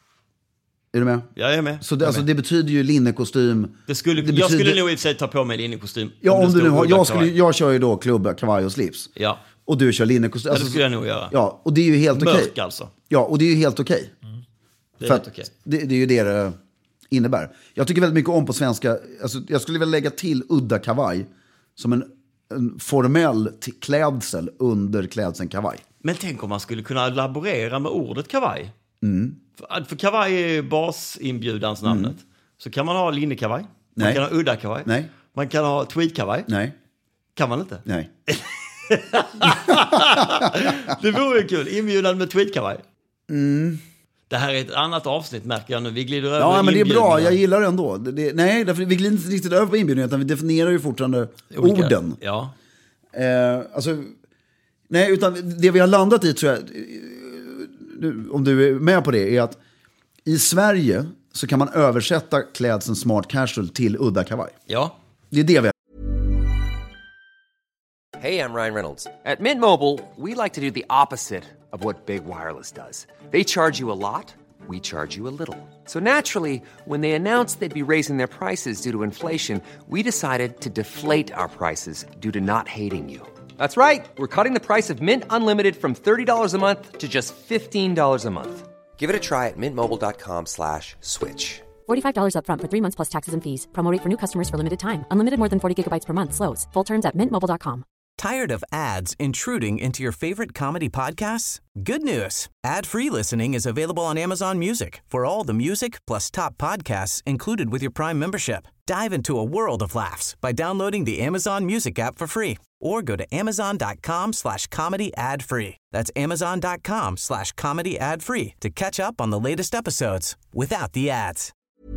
Är du med? Jag är med. Så det, alltså, det betyder ju linnekostym. Det skulle, det jag betyder... skulle nog i och för sig ta på mig linnekostym. Ja, om, om du nu har, jag, skulle, kavaj. jag kör ju då klubb, kavaj och slips. Ja. Och du kör linnekostym. Alltså, ja, det skulle jag nog göra. Ja, och det är ju helt okej. Mörk alltså. Ja, och det är ju helt okej. Mm. Det är För helt okej. Det, det är ju det det innebär. Jag tycker väldigt mycket om på svenska. Alltså, jag skulle väl lägga till udda kavaj som en, en formell t- klädsel under klädseln kavaj. Men tänk om man skulle kunna laborera med ordet kavaj. Mm. För, för kavaj är basinbjudans namnet. Mm. Så kan man ha linnekavaj. Man Nej. kan ha udda kavaj. Nej. Man kan ha tweedkavaj. Nej. Kan man inte? Nej. Det vore ju kul. Inbjudan med tweedkavaj. Mm. Det här är ett annat avsnitt, märker jag nu. Vi glider över Ja, men det är bra. Jag inbjudningar. gillar det ändå. Det, det, nej, därför vi glider inte riktigt över på inbjudningen, utan vi definierar ju fortfarande Olika. orden. Ja. Eh, alltså, nej, utan det vi har landat i, tror jag, nu, om du är med på det, är att i Sverige så kan man översätta klädseln smart casual till udda kavaj. Ja. Det är det vi har. Hey, I'm Ryan Reynolds. At Mint Mobile, we like to do the opposite of what Big Wireless does. They charge you a lot, we charge you a little. So naturally, when they announced they'd be raising their prices due to inflation, we decided to deflate our prices due to not hating you. That's right. We're cutting the price of Mint Unlimited from thirty dollars a month to just fifteen dollars a month. Give it a try at mintmobile.com slash switch. forty-five dollars up front for three months plus taxes and fees. Promo rate for new customers for limited time. Unlimited more than forty gigabytes per month slows. Full terms at mint mobile dot com. Tired of ads intruding into your favorite comedy podcasts? Good news. Ad-free listening is available on Amazon Music for all the music plus top podcasts included with your Prime membership. Dive into a world of laughs by downloading the Amazon Music app for free or go to amazon.com slash comedy ad free. That's amazon.com slash comedy ad free to catch up on the latest episodes without the ads.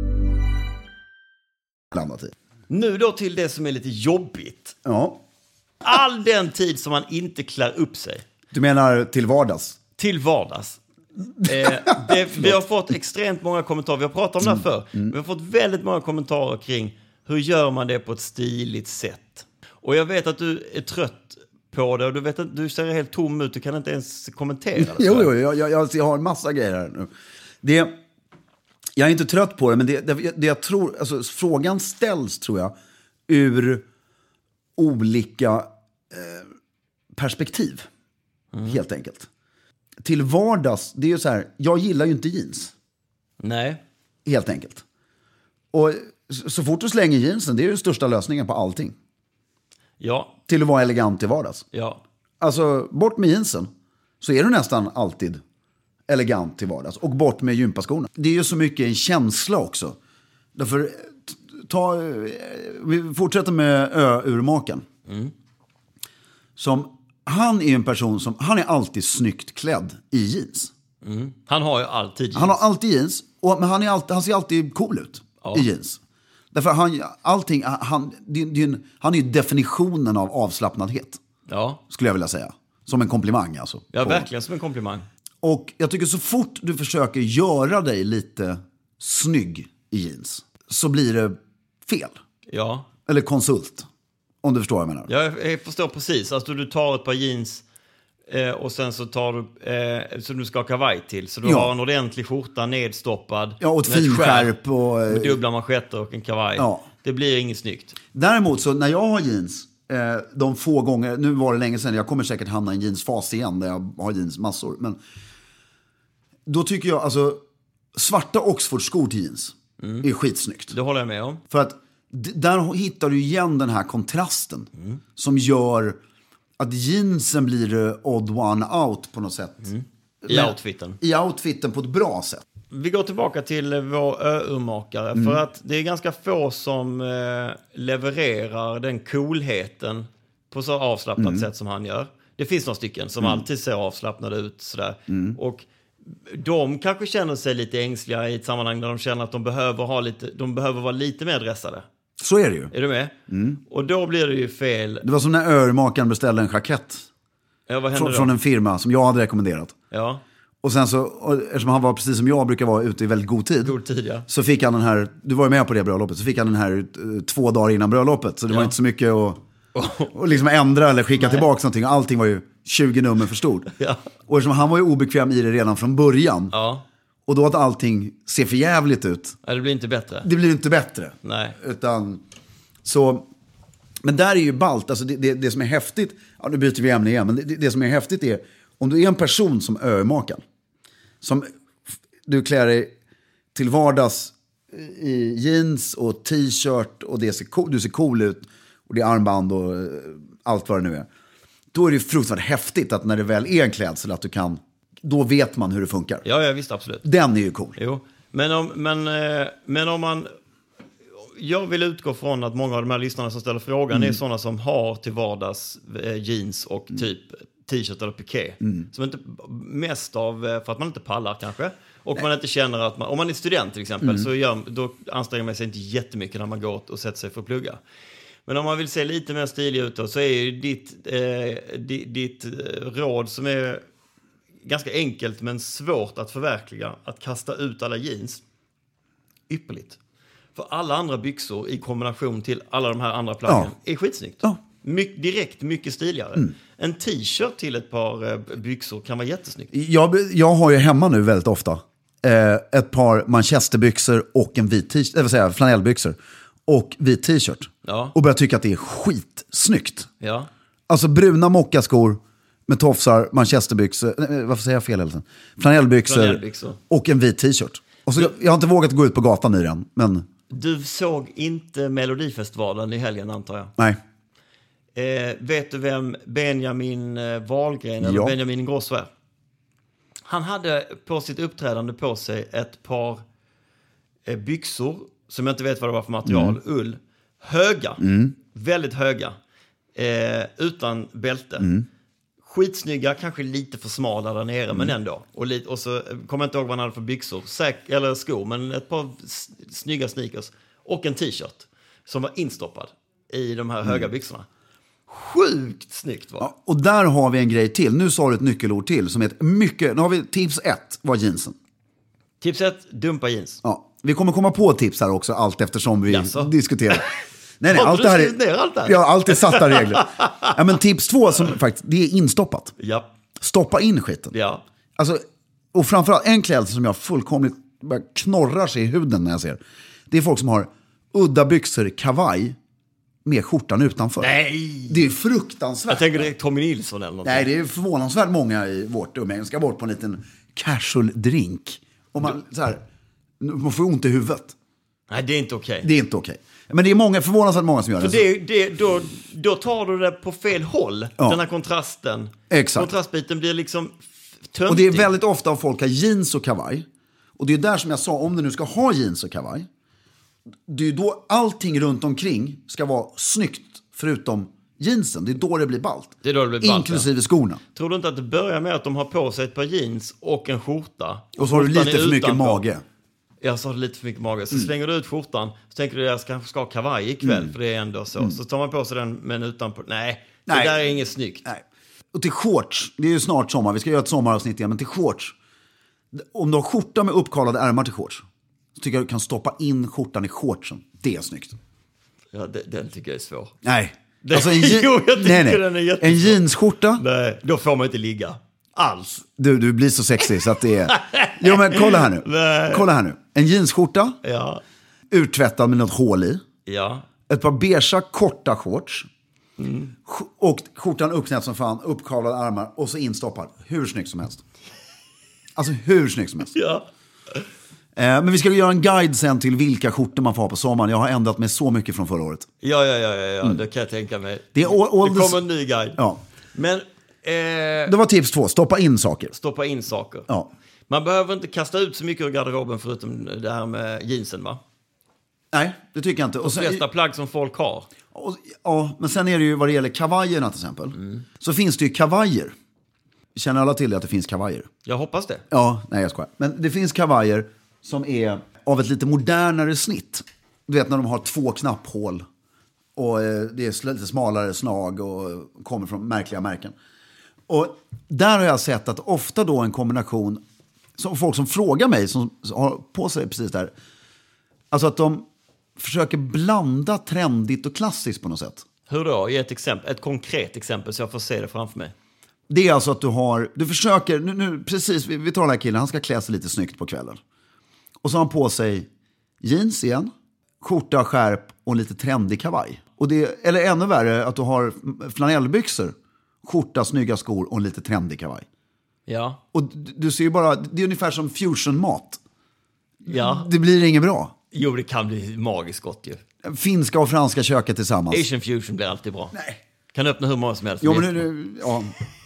Nu då till det som är lite jobbigt. Ja. All den tid som man inte klär upp sig. Du menar till vardags? Till vardags. Eh, det, vi har fått extremt många kommentarer. Vi har pratat om det här förr. Mm. Vi har fått väldigt många kommentarer kring hur gör man det på ett stiligt sätt. Och jag vet att du är trött på det. Och du vet att du ser helt tom ut. Du kan inte ens kommentera det. Jo, jo jag, jag, jag har en massa grejer här nu. Det, jag är inte trött på det. Men det, det, det jag tror, alltså, frågan ställs tror jag ur olika eh, perspektiv. Mm. Helt enkelt. Till vardags, det är ju så här, jag gillar ju inte jeans. Nej. Helt enkelt. Och så fort du slänger jeansen, det är ju den största lösningen på allting. Ja. Till att vara elegant till vardags. Ja. Alltså, bort med jeansen så är du nästan alltid elegant till vardags. Och bort med gympaskorna. Det är ju så mycket en känsla också. Därför, ta, vi fortsätter med Ö-urmaken. Mm. Som... Han är en person som, han är alltid snyggt klädd i jeans. Mm. Han har ju alltid jeans. Han har alltid jeans, och, men han, är alltid, han ser alltid cool ut ja. i jeans. Därför han, allting, han, det, det är en, han är ju definitionen av avslappnadhet. Ja. Skulle jag vilja säga. Som en komplimang alltså. Ja, på. verkligen som en komplimang. Och jag tycker så fort du försöker göra dig lite snygg i jeans så blir det fel. Ja. Eller konsult. Om du förstår vad jag menar. Ja, jag förstår precis. Alltså du tar ett par jeans eh, och sen så tar du eh, så du ska ha kavaj till. Så du ja. har en ordentlig skjorta nedstoppad. Ja, och ett finskärp. Och med dubbla manschetter och en kavaj. Ja. Det blir inget snyggt. Däremot så när jag har jeans, eh, de få gånger, nu var det länge sedan, jag kommer säkert hamna i en jeansfas igen där jag har jeans massor. Men då tycker jag, alltså, svarta Oxford-skor till jeans mm. är skitsnyggt. Det håller jag med om. För att där hittar du igen den här kontrasten mm. som gör att jeansen blir odd one out på något sätt. Mm. I Men, outfiten. I outfiten på ett bra sätt. Vi går tillbaka till vår ö-urmakare. Mm. För att det är ganska få som eh, levererar den coolheten på så avslappnat mm. sätt som han gör. Det finns några stycken som mm. alltid ser avslappnade ut. Sådär. Mm. Och de kanske känner sig lite ängsliga i ett sammanhang där de känner att de behöver, ha lite, de behöver vara lite mer dressade. Så är det ju. Är du med? Mm. Och då blir det ju fel. Det var som när örmakaren beställde en jackett. Ja, vad hände från, då? från en firma som jag hade rekommenderat. Ja. Och sen så, och eftersom han var precis som jag brukar vara ute i väldigt god tid. God tid, ja. Så fick han den här, du var ju med på det bröllopet, så fick han den här uh, två dagar innan bröllopet. Så det ja. var inte så mycket att och liksom ändra eller skicka Nej. tillbaka någonting. Allting var ju tjugo nummer för stort. Ja. Och eftersom han var ju obekväm i det redan från början. Ja. Och då att allting ser för jävligt ut. Ja, det blir inte bättre. Det blir inte bättre. Nej. Utan, så, men där är ju ballt, alltså det, det, det som är häftigt, ja nu byter vi ämne igen, men det, det som är häftigt är, om du är en person som ömakan, som du klär dig till vardags i jeans och t-shirt och det ser cool, du ser cool ut och det är armband och allt vad det nu är. Då är det ju fruktansvärt häftigt att när det väl är en klädsel att du kan, då vet man hur det funkar. Ja, ja visst, absolut. Den är ju cool. Jo, men om, men, men om man, jag vill utgå från att många av de här lyssnarna som ställer frågan mm. är sådana som har till vardags jeans och typ t-shirt eller piké. Mm. Som inte mest av, för att man inte pallar kanske. Och Nej. man inte känner att man, om man är student till exempel, mm. så gör, då anstränger man sig inte jättemycket när man går och sätter sig för att plugga. Men om man vill se lite mer stilig ut så är ju ditt, eh, ditt, ditt råd som är ganska enkelt men svårt att förverkliga, att kasta ut alla jeans, ypperligt. För alla andra byxor i kombination till alla de här andra plaggen ja. är skitsnyggt. Ja. My- direkt mycket stiligare. Mm. En t-shirt till ett par eh, byxor kan vara jättesnyggt. Jag, jag har ju hemma nu väldigt ofta eh, ett par manchesterbyxor och en vit t-shirt, det vill säga flanellbyxor och vit t-shirt. Ja. Och börjar tycka att det är skitsnyggt. Ja. Alltså bruna mockaskor med tofsar, manchesterbyxor, nej, varför säger jag fel hela tiden? Flanellbyxor, Flanellbyxor och en vit t-shirt. Och så, jag har inte vågat gå ut på gatan i den, men... Du såg inte Melodifestivalen i helgen, antar jag? Nej. Eh, vet du vem Benjamin eh, Wahlgren eller Ja. Benjamin Ingrosso är? Han hade på sitt uppträdande på sig ett par eh, byxor som jag inte vet vad det var för material, mm. ull. Höga, mm. väldigt höga, eh, utan bälte. Mm. Skitsnygga, kanske lite för smala där nere, mm. men ändå. Och, li- och så kommer jag inte ihåg vad han hade för byxor, Säk- eller skor, men ett par s- snygga sneakers. Och en t-shirt som var instoppad i de här mm. höga byxorna. Sjukt snyggt va? Ja, och där har vi en grej till. Nu sa du ett nyckelord till som heter mycket. Nu har vi tips ett, var jeansen. Tips ett, dumpa jeans. Ja, vi kommer komma på tips här också allt eftersom vi Jaså? diskuterar. Nej, nej, Har allt du det här skrivit ner allt det här? Ja, allt är satta regler. Ja, men tips två som faktiskt, det är instoppat. Ja. Stoppa in skiten. Ja. Alltså, och framförallt en klädsel som jag fullkomligt bara knorrar sig i huden när jag ser. Det är folk som har udda byxor, kavaj med skjortan utanför. Nej! Det är fruktansvärt. Jag tänker det är Tommy Nilsson eller något. Nej, det är förvånansvärt många i vårt umgänge. Ska bort på en liten casual drink. Och man, så här, man får ont i huvudet. Nej, det är inte okej. Det är inte okej. Men det är många, förvånansvärt många som gör För det. det, det, då, då tar du det på fel håll, Ja. den här kontrasten. Exakt. Kontrastbiten blir liksom töntig. Och det är väldigt ofta att folk har jeans och kavaj. Och det är där som jag sa, om du nu ska ha jeans och kavaj. Det är ju då allting runt omkring ska vara snyggt förutom jeansen. Det är då det blir ballt. Det är då det blir ballt, inklusive skorna. Tror du inte att det börjar med att de har på sig ett par jeans och en skjorta? Och så har du skjortan lite är för mycket utanpå. mage. Jag sa lite för mycket mage. Så Mm. slänger du ut skjortan, så tänker du att jag kanske ska ha kavaj ikväll, Mm. för det är ändå så. Mm. Så tar man på sig den, men utanpå. Nej, Nej. det där är inget snyggt. Nej. Och till shorts, det är ju snart sommar, vi ska göra ett sommaravsnitt igen, men till shorts. Om du har skjorta med uppkallade ärmar till shorts, så tycker jag du kan stoppa in skjortan i shortsen. Det är snyggt. Ja, det, den tycker jag är svår. Nej. Det, Alltså en, jo, jag tycker nej, nej. den är jättesvår. En jeansskjorta. Nej, då får man inte ligga. Alls. Du, du blir så sexig så att det är... Jo, men kolla här nu. Nej. Kolla här nu. En jeansskjorta, Ja. urtvättad med något hål i. Ja. Ett par beigea korta shorts. Mm. Och skjortan uppknäppt som fan, uppkavlade armar och så instoppad. Hur snyggt som helst. Alltså hur snyggt som helst. Ja. Eh, men vi ska göra en guide sen till vilka skjortor man får ha på sommaren. Jag har ändrat mig så mycket från förra året. Ja, ja, ja, ja, ja. Det kan jag tänka mig. Det, är all, all det this... kommer en ny guide. Ja. Men eh, Det var tips två, stoppa in saker. stoppa in saker. Ja. Man behöver inte kasta ut så mycket ur garderoben förutom det här med jeansen, va? Nej, det tycker jag inte. De Och sen, flesta plagg som folk har. och, ja, men sen är det ju vad det gäller kavajerna till exempel. Mm. Så finns det ju kavajer. Känner alla till det att det finns kavajer? Jag hoppas det. Ja, nej jag skojar. Men det finns kavajer som är av ett lite modernare snitt. Du vet när de har två knapphål. Och eh, det är lite smalare snag och kommer från märkliga märken. Och där har jag sett att ofta då en kombination, som folk som frågar mig som har på sig precis där. Alltså att de försöker blanda trendigt och klassiskt på något sätt. Hur då? Ge ett exempel, ett konkret exempel så jag får se det framför mig. Det är alltså att du har, du försöker, nu, nu precis, vi, vi tar den här killen, han ska klä sig lite snyggt på kvällen. Och så har han på sig jeans igen, skjorta, skärp och lite trendig kavaj. Och det, eller ännu värre att du har flanellbyxor, skjorta, snygga skor och en lite trendig kavaj. Ja. Och du, du ser ju bara, det är ungefär som fusionmat. Ja. Det blir inget bra. Jo, det kan bli magiskt gott ju. Finska och franska köket tillsammans. Asian fusion blir alltid bra. Nej. Kan öppna hur många som helst. Jo, men nu, ja.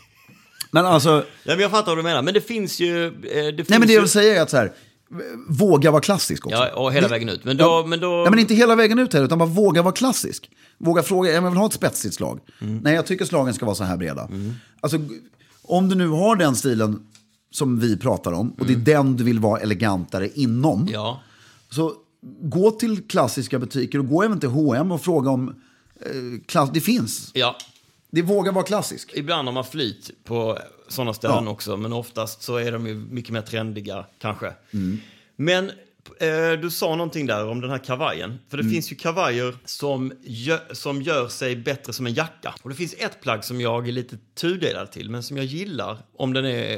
Men alltså... Ja, men jag fattar vad du menar. Men det finns ju... eh, Det finns Nej, men det ju... jag vill säga är att så här, våga vara klassisk också. Ja, och hela det, vägen ut. Men då... Ja, men då... ja, men inte hela vägen ut här, utan bara våga vara klassisk. Våga fråga, jag vill ha ett spetsigt slag. Mm. Nej, jag tycker slagen ska vara så här breda. Mm. Alltså, om du nu har den stilen som vi pratar om, och mm. det är den du vill vara elegantare inom, Ja. så gå till klassiska butiker och gå även till H och M och fråga om eh, klass, det finns. Ja. Det vågar vara klassisk. Ibland har man flyt på sådana ställen Ja. också, men oftast så är de ju mycket mer trendiga kanske. Mm. Men eh, du sa någonting där om den här kavajen. För det Mm. finns ju kavajer som gör, som gör sig bättre som en jacka. Och det finns ett plagg som jag är lite tudelad till, men som jag gillar om den är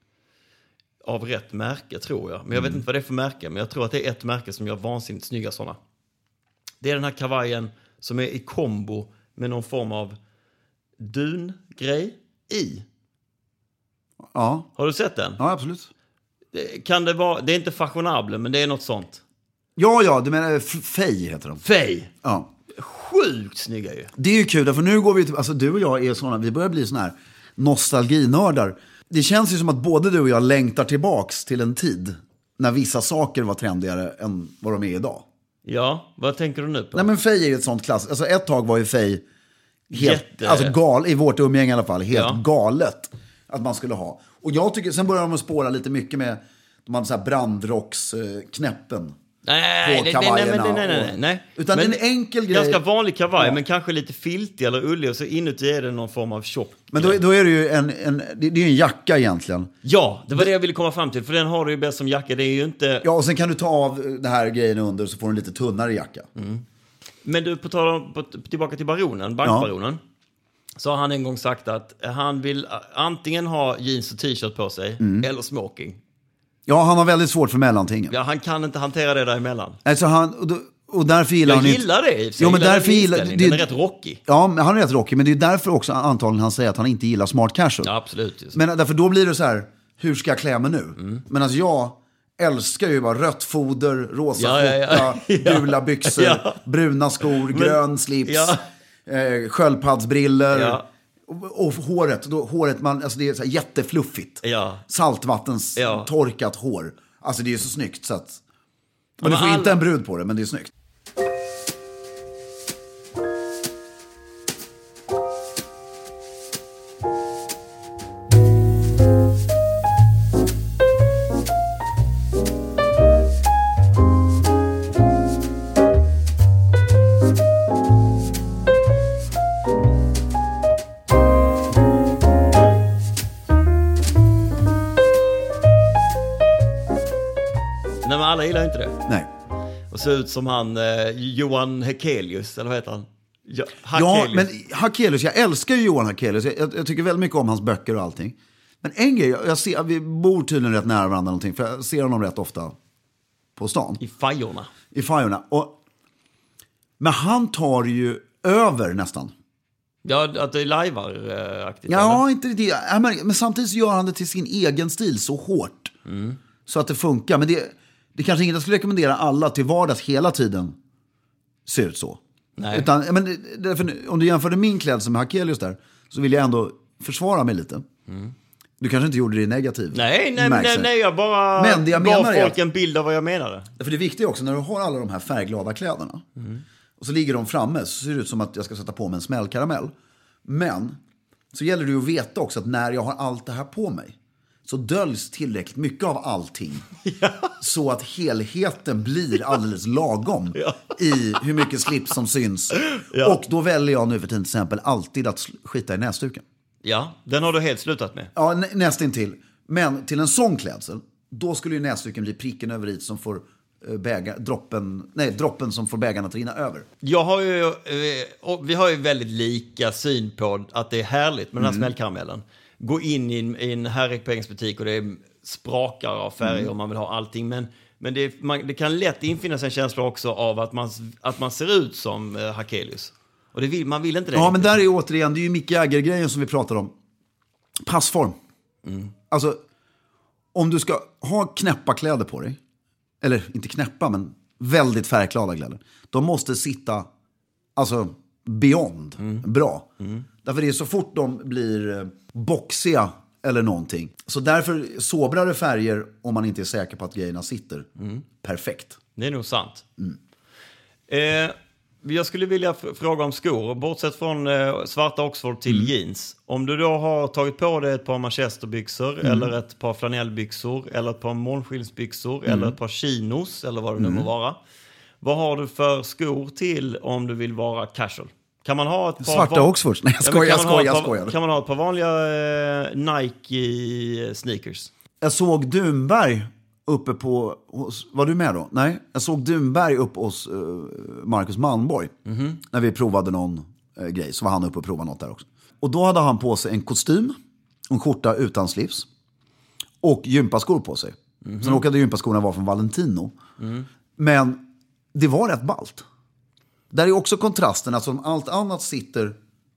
av rätt märke, tror jag. Men jag vet inte vad det är för märke, men jag tror att det är ett märke som gör vansinnigt snygga sådana. Det är den här kavajen som är i kombo med någon form av dungrej i. Ja. Har du sett den? Ja, absolut. Kan det vara, det är inte fashionable, men det är något sånt. Ja, ja, du menar Fej heter de. Fej. Ja. Sjukt snygga ju. Det är ju kul, för nu går vi till, alltså du och jag är såna, vi börjar bli såna här nostalginördar. Det känns ju som att både du och jag längtar tillbaks till en tid när vissa saker var trendigare än vad de är idag. Ja, vad tänker du nu på? Nej, men Fej är ju ett sånt klass. Alltså ett tag var ju Fej helt, Jätte... alltså gal, i vårt umgänge i alla fall, helt ja. galet att man skulle ha. Och jag tycker, sen börjar de att spåra lite mycket med de hade så här brandrocksknäppen. Nej, nej, nej, nej, nej, nej, nej. Utan men en enkel grej. Ganska vanlig kavaj, ja. men kanske lite filtig eller ullig. Och så inuti är det någon form av tjock. Men då, då är det ju en, en, det, det är en jacka egentligen. Ja, det var det jag ville komma fram till. För den har du ju bäst som jacka, det är ju inte... Ja, och sen kan du ta av det här grejen under så får du en lite tunnare jacka. Mm. Men du, på tal om, på, tillbaka till baronen, bankbaronen. Ja. Så har han en gång sagt att han vill antingen ha jeans och t-shirt på sig, mm. eller smoking. Ja, han har väldigt svårt för mellantingen. Ja, han kan inte hantera det däremellan. Alltså han, och, då, och därför gillar jag han gillar inte... det. Jag jo, men gillar därför gillar det. Den är rätt rockig. Ja, men han är rätt rockig, men det är därför också antagligen han säger att han inte gillar smart casual. Ja, absolut. Just. Men därför då blir det så här, hur ska jag klä mig nu? Mm. Men alltså jag älskar ju bara rött foder, rosa ja, ja, skjorta, ja. gula byxor, ja. bruna skor, men, grön slips, ja. eh, sköldpaddsbriller. Ja. Och, och håret, då, håret man, alltså det är så här jättefluffigt. Ja. Saltvattens ja. torkat hår. Alltså det är så snyggt så att... Men du får alla... inte en brud på det, men det är snyggt. Nej, men alla gillar inte det. Nej. Och ser ut som han eh, Johan Hakelius, eller vad heter han? Ja, ja, men Hakelius, jag älskar ju Johan Hakelius. Jag, jag, jag tycker väldigt mycket om hans böcker och allting. Men en grej, jag, jag ser, vi bor tydligen rätt nära varandra någonting, för jag ser honom rätt ofta på stan. I Fajorna. I Fajorna. Och, men han tar ju över nästan. Ja, att det är lajvar-aktigt. Ja, eller? inte det. Ja, men, men samtidigt så gör han det till sin egen stil så hårt. Mm. Så att det funkar. Men det, det kanske inte jag skulle rekommendera alla till vardags hela tiden se ut så. Nej. Utan, men, därför, om du jämförde min klädsel med Hakelius där, så vill jag ändå försvara mig lite. Mm. Du kanske inte gjorde det i negativ. Nej, nej, nej, nej, jag bara men det jag gav menar folk är, en bild av vad jag menade. För det är viktigt också, när du har alla de här färgglada kläderna mm. och så ligger de framme, så ser det ut som att jag ska sätta på mig en smällkaramell. Men så gäller det ju att veta också att när jag har allt det här på mig, så döljs tillräckligt mycket av allting. Ja. Så att helheten blir alldeles lagom ja. I hur mycket slips som syns. Ja. Och då väljer jag nu för till exempel alltid att skita i näsduken. Ja, den har du helt slutat med. Ja, nä- nästintill. Men till en sån klädsel, då skulle ju näsduken bli pricken över i som får bäga, droppen, nej, droppen som får bägarna att rinna över. Jag har ju, eh, vi har ju väldigt lika syn på att det är härligt med den här mm. smällkaramellen. Gå in i en, i en herrekpengsbutik och det är sprakar av färger mm. och man vill ha allting. Men, men det, man, det kan lätt infinna sig en känsla också av att man, att man ser ut som eh, Hakelius. Och det vill, man vill inte det. Ja, men där är återigen, det är ju Mick Jagger-grejen som vi pratar om. Passform. Mm. Alltså, om du ska ha knäppa kläder på dig, eller inte knäppa, men väldigt färgglada kläder, de måste sitta, alltså, beyond mm. bra. Mm. Därför det är så fort de blir boxiga eller någonting. Så därför sobrare färger om man inte är säker på att grejerna sitter. Mm. Perfekt. Det är nog sant. Mm. Eh, jag skulle vilja f- fråga om skor. Bortsett från eh, svarta Oxford till mm. jeans. Om du då har tagit på dig ett par manchesterbyxor mm. eller ett par flanellbyxor eller ett par månskilsbyxor mm. eller ett par chinos eller vad det nu mm. må vara. Vad har du för skor till om du vill vara casual? Kan man ha ett par svarta van... Oxfords? Nej, jag skojar, ja, jag skojar, jag par... skojar. Kan man ha ett par vanliga eh, Nike sneakers? Jag såg Dunberg uppe på... Hos, var du med då? Nej, jag såg Dunberg uppe hos uh, Marcus Malmborg. Mm-hmm. När vi provade någon uh, grej, så var han uppe och provade något där också. Och då hade han på sig en kostym, en skjorta utan slips och gympaskor på sig. Mm-hmm. Sen råkade gympaskorna vara från Valentino. Mm. Men det var rätt ballt. Där är också kontrasten, alltså om allt annat sitter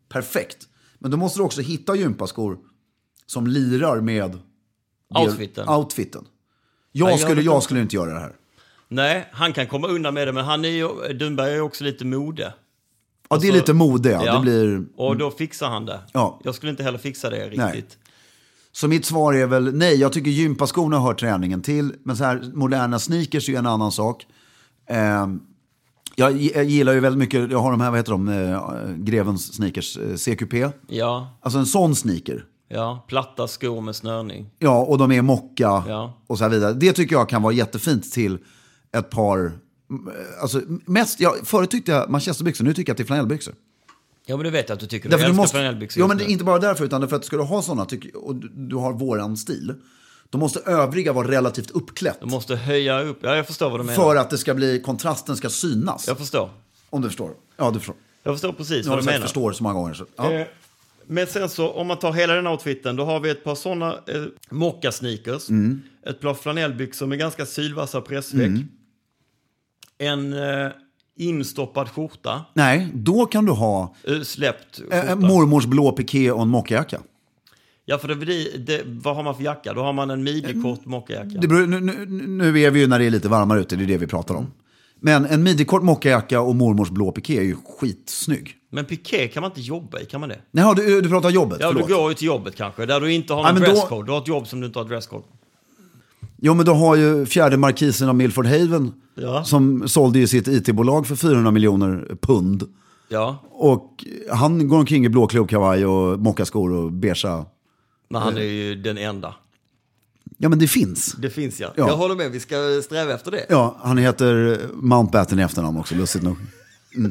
perfekt. Men då måste du också hitta gympaskor som lirar med outfiten. outfiten. Jag, jag skulle, jag skulle inte göra det här. Nej, han kan komma undan med det, men han är ju, Dunberg är ju också lite mode. Ja, alltså, det är lite mode, ja. ja. Det blir... Och då fixar han det. Ja. Jag skulle inte heller fixa det riktigt. Nej. Så mitt svar är väl nej, jag tycker gympaskorna hör träningen till. Men så här moderna sneakers är ju en annan sak. Eh, jag, jag gillar ju väldigt mycket, jag har de här, vad heter de, eh, Grevens sneakers, eh, C Q P. Ja. Alltså en sån sneaker. Ja, platta skor med snörning. Ja, och de är mocka ja. och så här vidare. Det tycker jag kan vara jättefint till ett par, alltså mest, ja, förut tyckte jag manchesterbyxor, nu tycker jag till flanellbyxor. Ja, men du vet att du tycker därför du älskar måste, flanellbyxor. Ja, men det är inte bara därför, utan för att ska du ha sådana och du, du har våran stil, då måste övriga vara relativt uppklätt. Du måste höja upp, ja jag förstår vad du menar. För att det ska bli, kontrasten ska synas. Jag förstår. Om du förstår. Ja, du förstår. Jag förstår precis jag vad du menar. Jag förstår så många gånger. Så. Ja. Eh, men sen så, om man tar hela den outfiten, då har vi ett par sådana eh, mocka-sneakers. Mm. Ett par flanellbyxor med ganska sylvassa pressveck. Mm. En eh, instoppad skjorta. Nej, då kan du ha uh, släppt äh, mormors blå piké och en mockajacka. Ja, för det, det, det, vad har man för jacka? Då har man en midjekort mockajacka. Det beror, nu, nu, nu är vi ju när det är lite varmare ute, det är det vi pratar om. Men en midjekort mockajacka och mormors blå piké är ju skitsnygg. Men piké kan man inte jobba i, kan man det? Nej, du, du pratar jobbet, ja, förlåt. Du går ju till jobbet kanske, där du inte har någon ja, dresscode. Då... Du har ett jobb som du inte har dresscode. Jo, men då har ju fjärde markisen av Milford Haven, ja. Som sålde ju sitt I T-bolag för fyrahundra miljoner pund. Ja. Och han går omkring i blå klubbkavaj och mockaskor och beige. Men han är ju den enda. Ja, men det finns. Det finns, ja. ja. Jag håller med, vi ska sträva efter det. Ja, han heter Mountbatten i efternamn också, lustigt nog. Mm.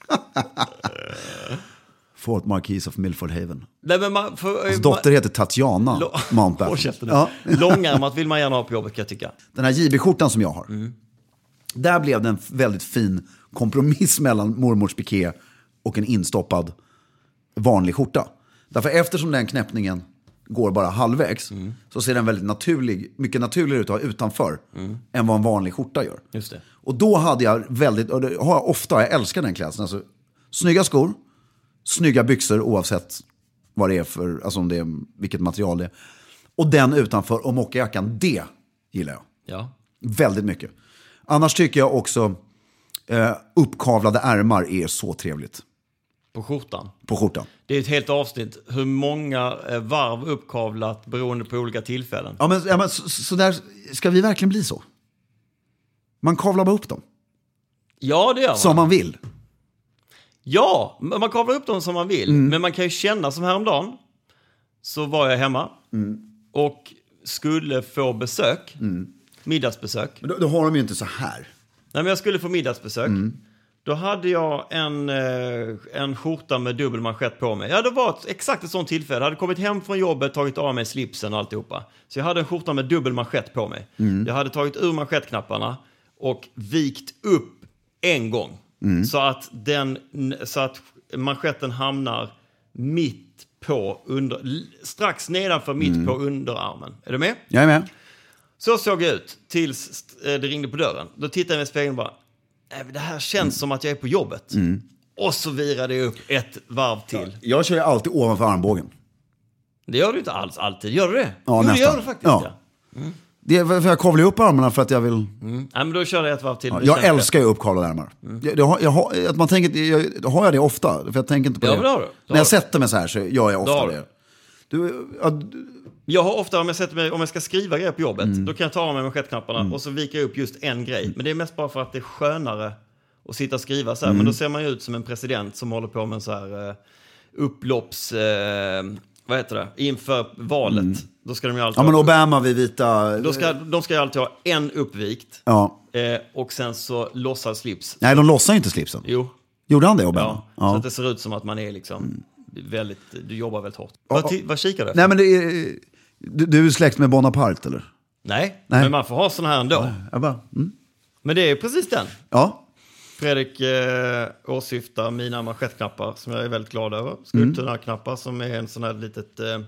Fort Marquis of Milford Haven. Nej, men man, för, Hans dotter heter Tatjana Lo- Mountbatten. Ja. Långärmat vill man gärna ha på jobbet, kan jag tycka. Den här J B-skjortan som jag har. Mm. Där blev det en väldigt fin kompromiss mellan mormors piké och en instoppad vanlig skjorta. Därför eftersom den knäppningen går bara halvvägs, mm. så ser den väldigt naturlig, mycket naturligare ut att ha utanför mm. än vad en vanlig skjorta gör. Just det. Och då hade jag väldigt, och det har jag ofta, jag älskar den klädseln, alltså, snygga skor, snygga byxor oavsett vad det är för, alltså om det är, vilket material det är. Och den utanför och mockajackan, det gillar jag. Ja. Väldigt mycket. Annars tycker jag också eh, uppkavlade ärmar är så trevligt. På skjortan? På skjortan. Det är ett helt avsnitt. Hur många eh, varv uppkavlat beroende på olika tillfällen? Ja, men, ja, men så, så där ska vi verkligen bli så. Man kavlar bara upp dem. Ja, det gör man. Som man vill. Ja, man kavlar upp dem som man vill. Mm. Men man kan ju känna som häromdagen. Så var jag hemma. Mm. Och skulle få besök. Mm. Middagsbesök. Men då, då har de ju inte så här. Nej, men jag skulle få middagsbesök. Mm. Då hade jag en, eh, en skjorta med dubbel manschett på mig. Ja, det var ett, exakt ett sånt tillfälle. Jag hade kommit hem från jobbet, tagit av mig slipsen och alltihopa. Så jag hade en skjorta med dubbel manschett på mig. Mm. Jag hade tagit ur manschettknapparna och vikt upp en gång. Mm. Så, att den, så att manschetten hamnar mitt på, under, strax nedanför mitt mm. på underarmen. Är du med? Jag är med. Så såg jag ut tills det ringde på dörren. Då tittade jag i spegeln och bara, det här känns mm. som att jag är på jobbet. Mm. Och så virade jag upp ett varv till. Ja, jag kör ju alltid ovanför armbågen. Det gör du inte alls alltid. Gör du det? Ja, jo, nästan. Det gör du faktiskt, ja. ja. Mm. Det är för jag kavlar upp armarna för att jag vill... Mm. Ja, men då kör jag ett varv till. Ja, jag älskar ju uppkavlade armar. Mm. Jag, jag, har, jag, har, att man tänker, jag, har jag det ofta? För jag tänker inte på ja, det. Men det har du. När jag sätter mig så här så gör jag ofta det. Du, ja, du... Jag har ofta, om jag, sätter mig, om jag ska skriva grejer på jobbet, mm. då kan jag ta av mig manschettknapparna mm. och så viker jag upp just en grej. Men det är mest bara för att det är skönare att sitta och skriva så här. Mm. Men då ser man ju ut som en president som håller på med en så här uh, upplopps... Uh, vad heter det? Inför valet. Mm. Då ska de ju alltid ja, men Obama vid vita... Då ska, de ska ju alltid ha en uppvikt. Ja. Eh, och sen så lossar slips. Nej, de lossar ju inte slipsen. Jo. Gjorde han det, Obama? Ja, ja. Så att det ser ut som att man är liksom mm. väldigt... Du jobbar väldigt hårt. Ja. Vad, vad kikar du efter? Nej, men det är... Du, du är släkt med Bonaparte, eller? Nej, Nej, men man får ha såna här ändå. Ja, jag bara, mm. Men det är precis den. Ja. Fredrik eh, åsyftar mina manschettknappar som jag är väldigt glad över. Skulpturknappar mm. som är en sån här litet eh,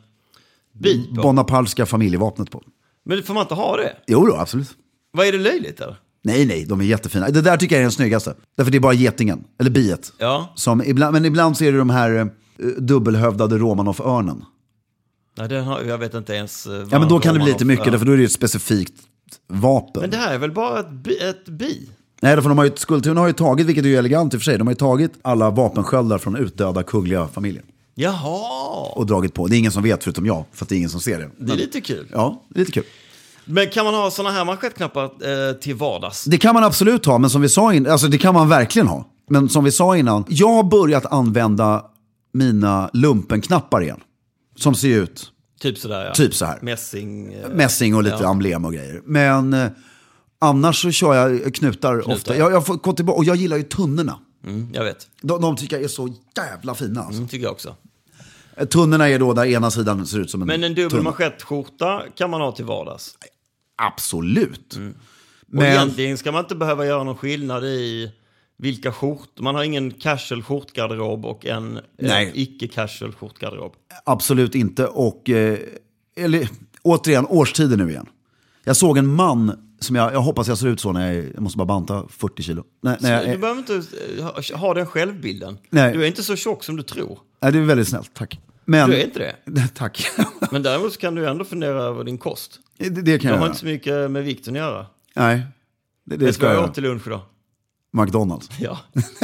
bit på. Bonapartska familjevapnet på. Men får man inte ha det? Jo då, absolut. Vad är det löjligt eller? Nej, nej, de är jättefina. Det där tycker jag är den snyggaste. Därför det är bara getingen, eller biet. Ja. Som ibland, men ibland ser du de här dubbelhövdade Romanov-örnen. Nej, den har, jag vet inte ens... Uh, ja, men då kan det bli lite mycket, för då är det ett specifikt vapen. Men det här är väl bara ett bi? Ett bi? Nej, för de har ju, Skuldturen har ju tagit, vilket är ju elegant i och för sig, de har ju tagit alla vapensköldar från utdöda kungliga familjer. Jaha! Och dragit på. Det är ingen som vet förutom jag, för att det är ingen som ser det. Det är lite kul. Ja, det är lite kul. Men kan man ha såna här manschettknappar eh, till vardags? Det kan man absolut ha, men som vi sa innan, alltså det kan man verkligen ha. Men som vi sa innan, jag har börjat använda mina lumpenknappar igen. Som ser ut Typ sådär, ja. Typ så här. Mässing. Eh, Mässing och lite ja. emblem och grejer. Men eh, annars så kör jag knutar, knutar. ofta. Jag, jag får gå tillbaka, och jag gillar ju tunnorna. Mm, jag vet. De, de tycker jag är så jävla fina. Alltså. Mm, tycker jag också. Tunnorna är då där ena sidan ser ut som en Men en dubbel manschettskjorta kan man ha till vardags? Absolut. Mm. Men... Och egentligen ska man inte behöva göra någon skillnad i vilka skjort. Man har ingen casual skjortgarderob och en eh, icke-casual skjortgarderob. Absolut inte. Och, eh, eller, återigen, årstider nu igen. Jag såg en man som jag, jag hoppas jag ser ut så när jag, jag måste bara banta fyrtio kilo. Nej, så jag, du behöver inte ha, ha den självbilden. Nej. Du är inte så tjock som du tror. Nej, det är väldigt snällt, tack. Men, du är inte det? Tack. Men däremot kan du ändå fundera över din kost. Det, det kan jag jag har göra. inte så mycket med vikten att göra. Nej, det, det jag ska ska jag åt till lunch då. McDonalds. Ja.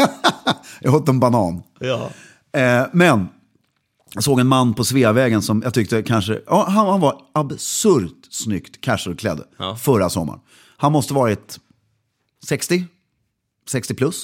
Jag åt en banan. Ja. Eh, men jag såg en man på Sveavägen som jag tyckte kanske, ja, han, han var absurt snyggt casualklädd ja. förra sommaren. Han måste varit sextio, sextio plus.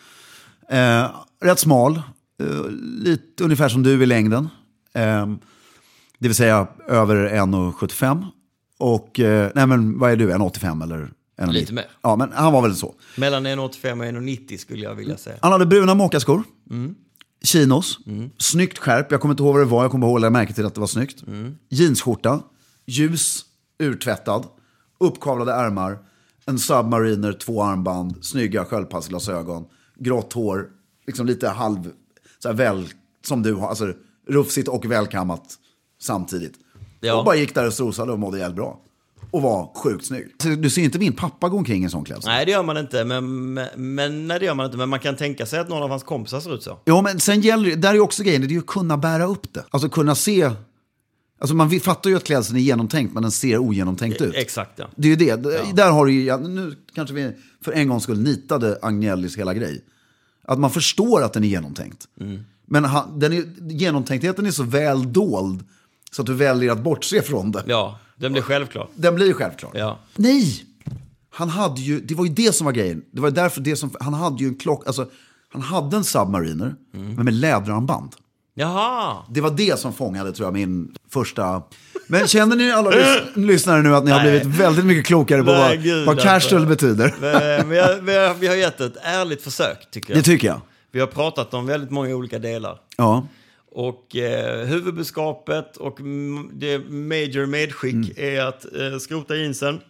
Eh, rätt smal, eh, lite ungefär som du i längden. Eh, det vill säga över en komma sjuttiofem. Och, eh, nej men vad är du, en komma åttiofem eller? en Lite mer. Ja, men han var väl så. Mellan en komma åttiofem och en komma nittio skulle jag vilja säga. Han hade bruna mockaskor. Mm. Chinos. Mm. Snyggt skärp. Jag kommer inte ihåg vad det var. Jag kommer ihåg att jag märkte till att det var snyggt. Mm. Jeansskjorta. Ljus. Urtvättad. Uppkavlade ärmar. En submariner. Två armband. Snygga sköldpaddsglasögon. Grått hår. Liksom lite halv... Så här väl... Som du har. Alltså rufsigt och välkammat samtidigt. Ja. Och bara gick där och strosade och mådde jävligt bra. Och var sjukt snygg. Du ser inte min pappa gå omkring i en sån klädsel. Nej, det gör man inte. Men, men, nej, det gör man inte. Men man kan tänka sig att någon av hans kompisar ser ut så. Ja, men sen gäller det, där är ju också grejen, det är ju att kunna bära upp det. Alltså kunna se, alltså man fattar ju att klädseln är genomtänkt, men den ser ogenomtänkt ut. Exakt, ja. Det är ju det. Ja. Där har du ju, ja, nu kanske vi för en gång skulle nitade Agnellis hela grej. Att man förstår att den är genomtänkt. Mm. Men han, den är, genomtänktheten är så väl dold så att du väljer att bortse från det. Ja, den blir självklar. Den blir självklar. Ja. Nej! Han hade ju, det var ju det som var grejen. Det var därför det som, han hade ju en klock, alltså han hade en submariner, mm. men med läderarmband. Jaha! Det var det som fångade, tror jag, min första... Men känner ni alla lys- lyssnare nu att ni Nej. har blivit väldigt mycket klokare på Nej, vad, Gud, vad casual betyder? Men, vi, har, vi, har, vi har gett ett ärligt försök, tycker jag. Det tycker jag. Vi har pratat om väldigt många olika delar. Ja. Och eh, huvudbudskapet och m- det major medskick mm. är att eh, skrota jeansen,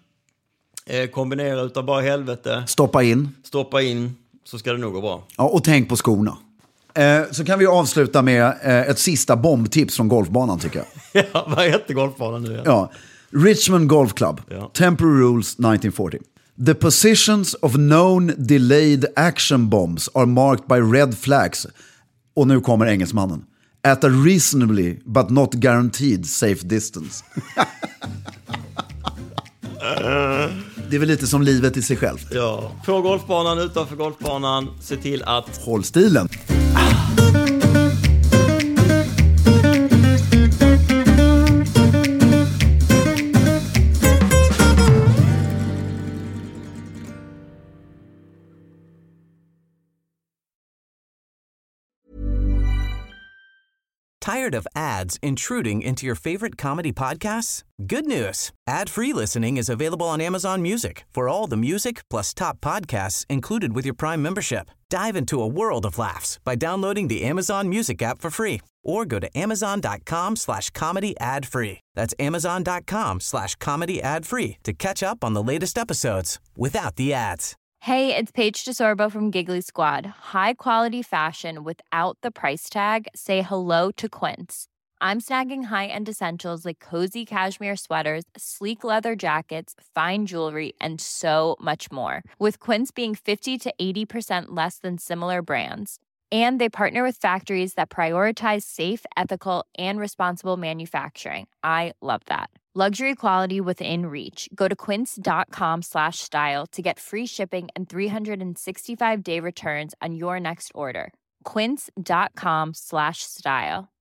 eh, kombinera utav bara helvete. Stoppa in. Stoppa in, så ska det nog gå bra. Ja, och tänk på skorna. Eh, så kan vi avsluta med eh, ett sista bombtips från golfbanan, tycker jag. Ja, vad heter golfbanan nu? Ja. Richmond Golf Club. Ja. Temporary Rules nineteen forty. The positions of known delayed action bombs are marked by red flags. Och nu kommer engelsmannen. At a reasonably but not guaranteed safe distance. Det är väl lite som livet i sig själv. Ja, på golfbanan, utanför golfbanan, se till att... Håll stilen. Tired of ads intruding into your favorite comedy podcasts? Good news. Ad-free listening is available on Amazon Music for all the music plus top podcasts included with your Prime membership. Dive into a world of laughs by downloading the Amazon Music app for free or go to amazon.com slash comedy ad free. That's amazon.com slash comedy ad free to catch up on the latest episodes without the ads. Hey, it's Paige DeSorbo from Giggly Squad. High quality fashion without the price tag. Say hello to Quince. I'm snagging high-end essentials like cozy cashmere sweaters, sleek leather jackets, fine jewelry, and so much more. With Quince being fifty to eighty percent less than similar brands. And they partner with factories that prioritize safe, ethical, and responsible manufacturing. I love that. Luxury quality within reach. Go to quince.com slash style to get free shipping and three sixty-five day returns on your next order. Quince.com slash style.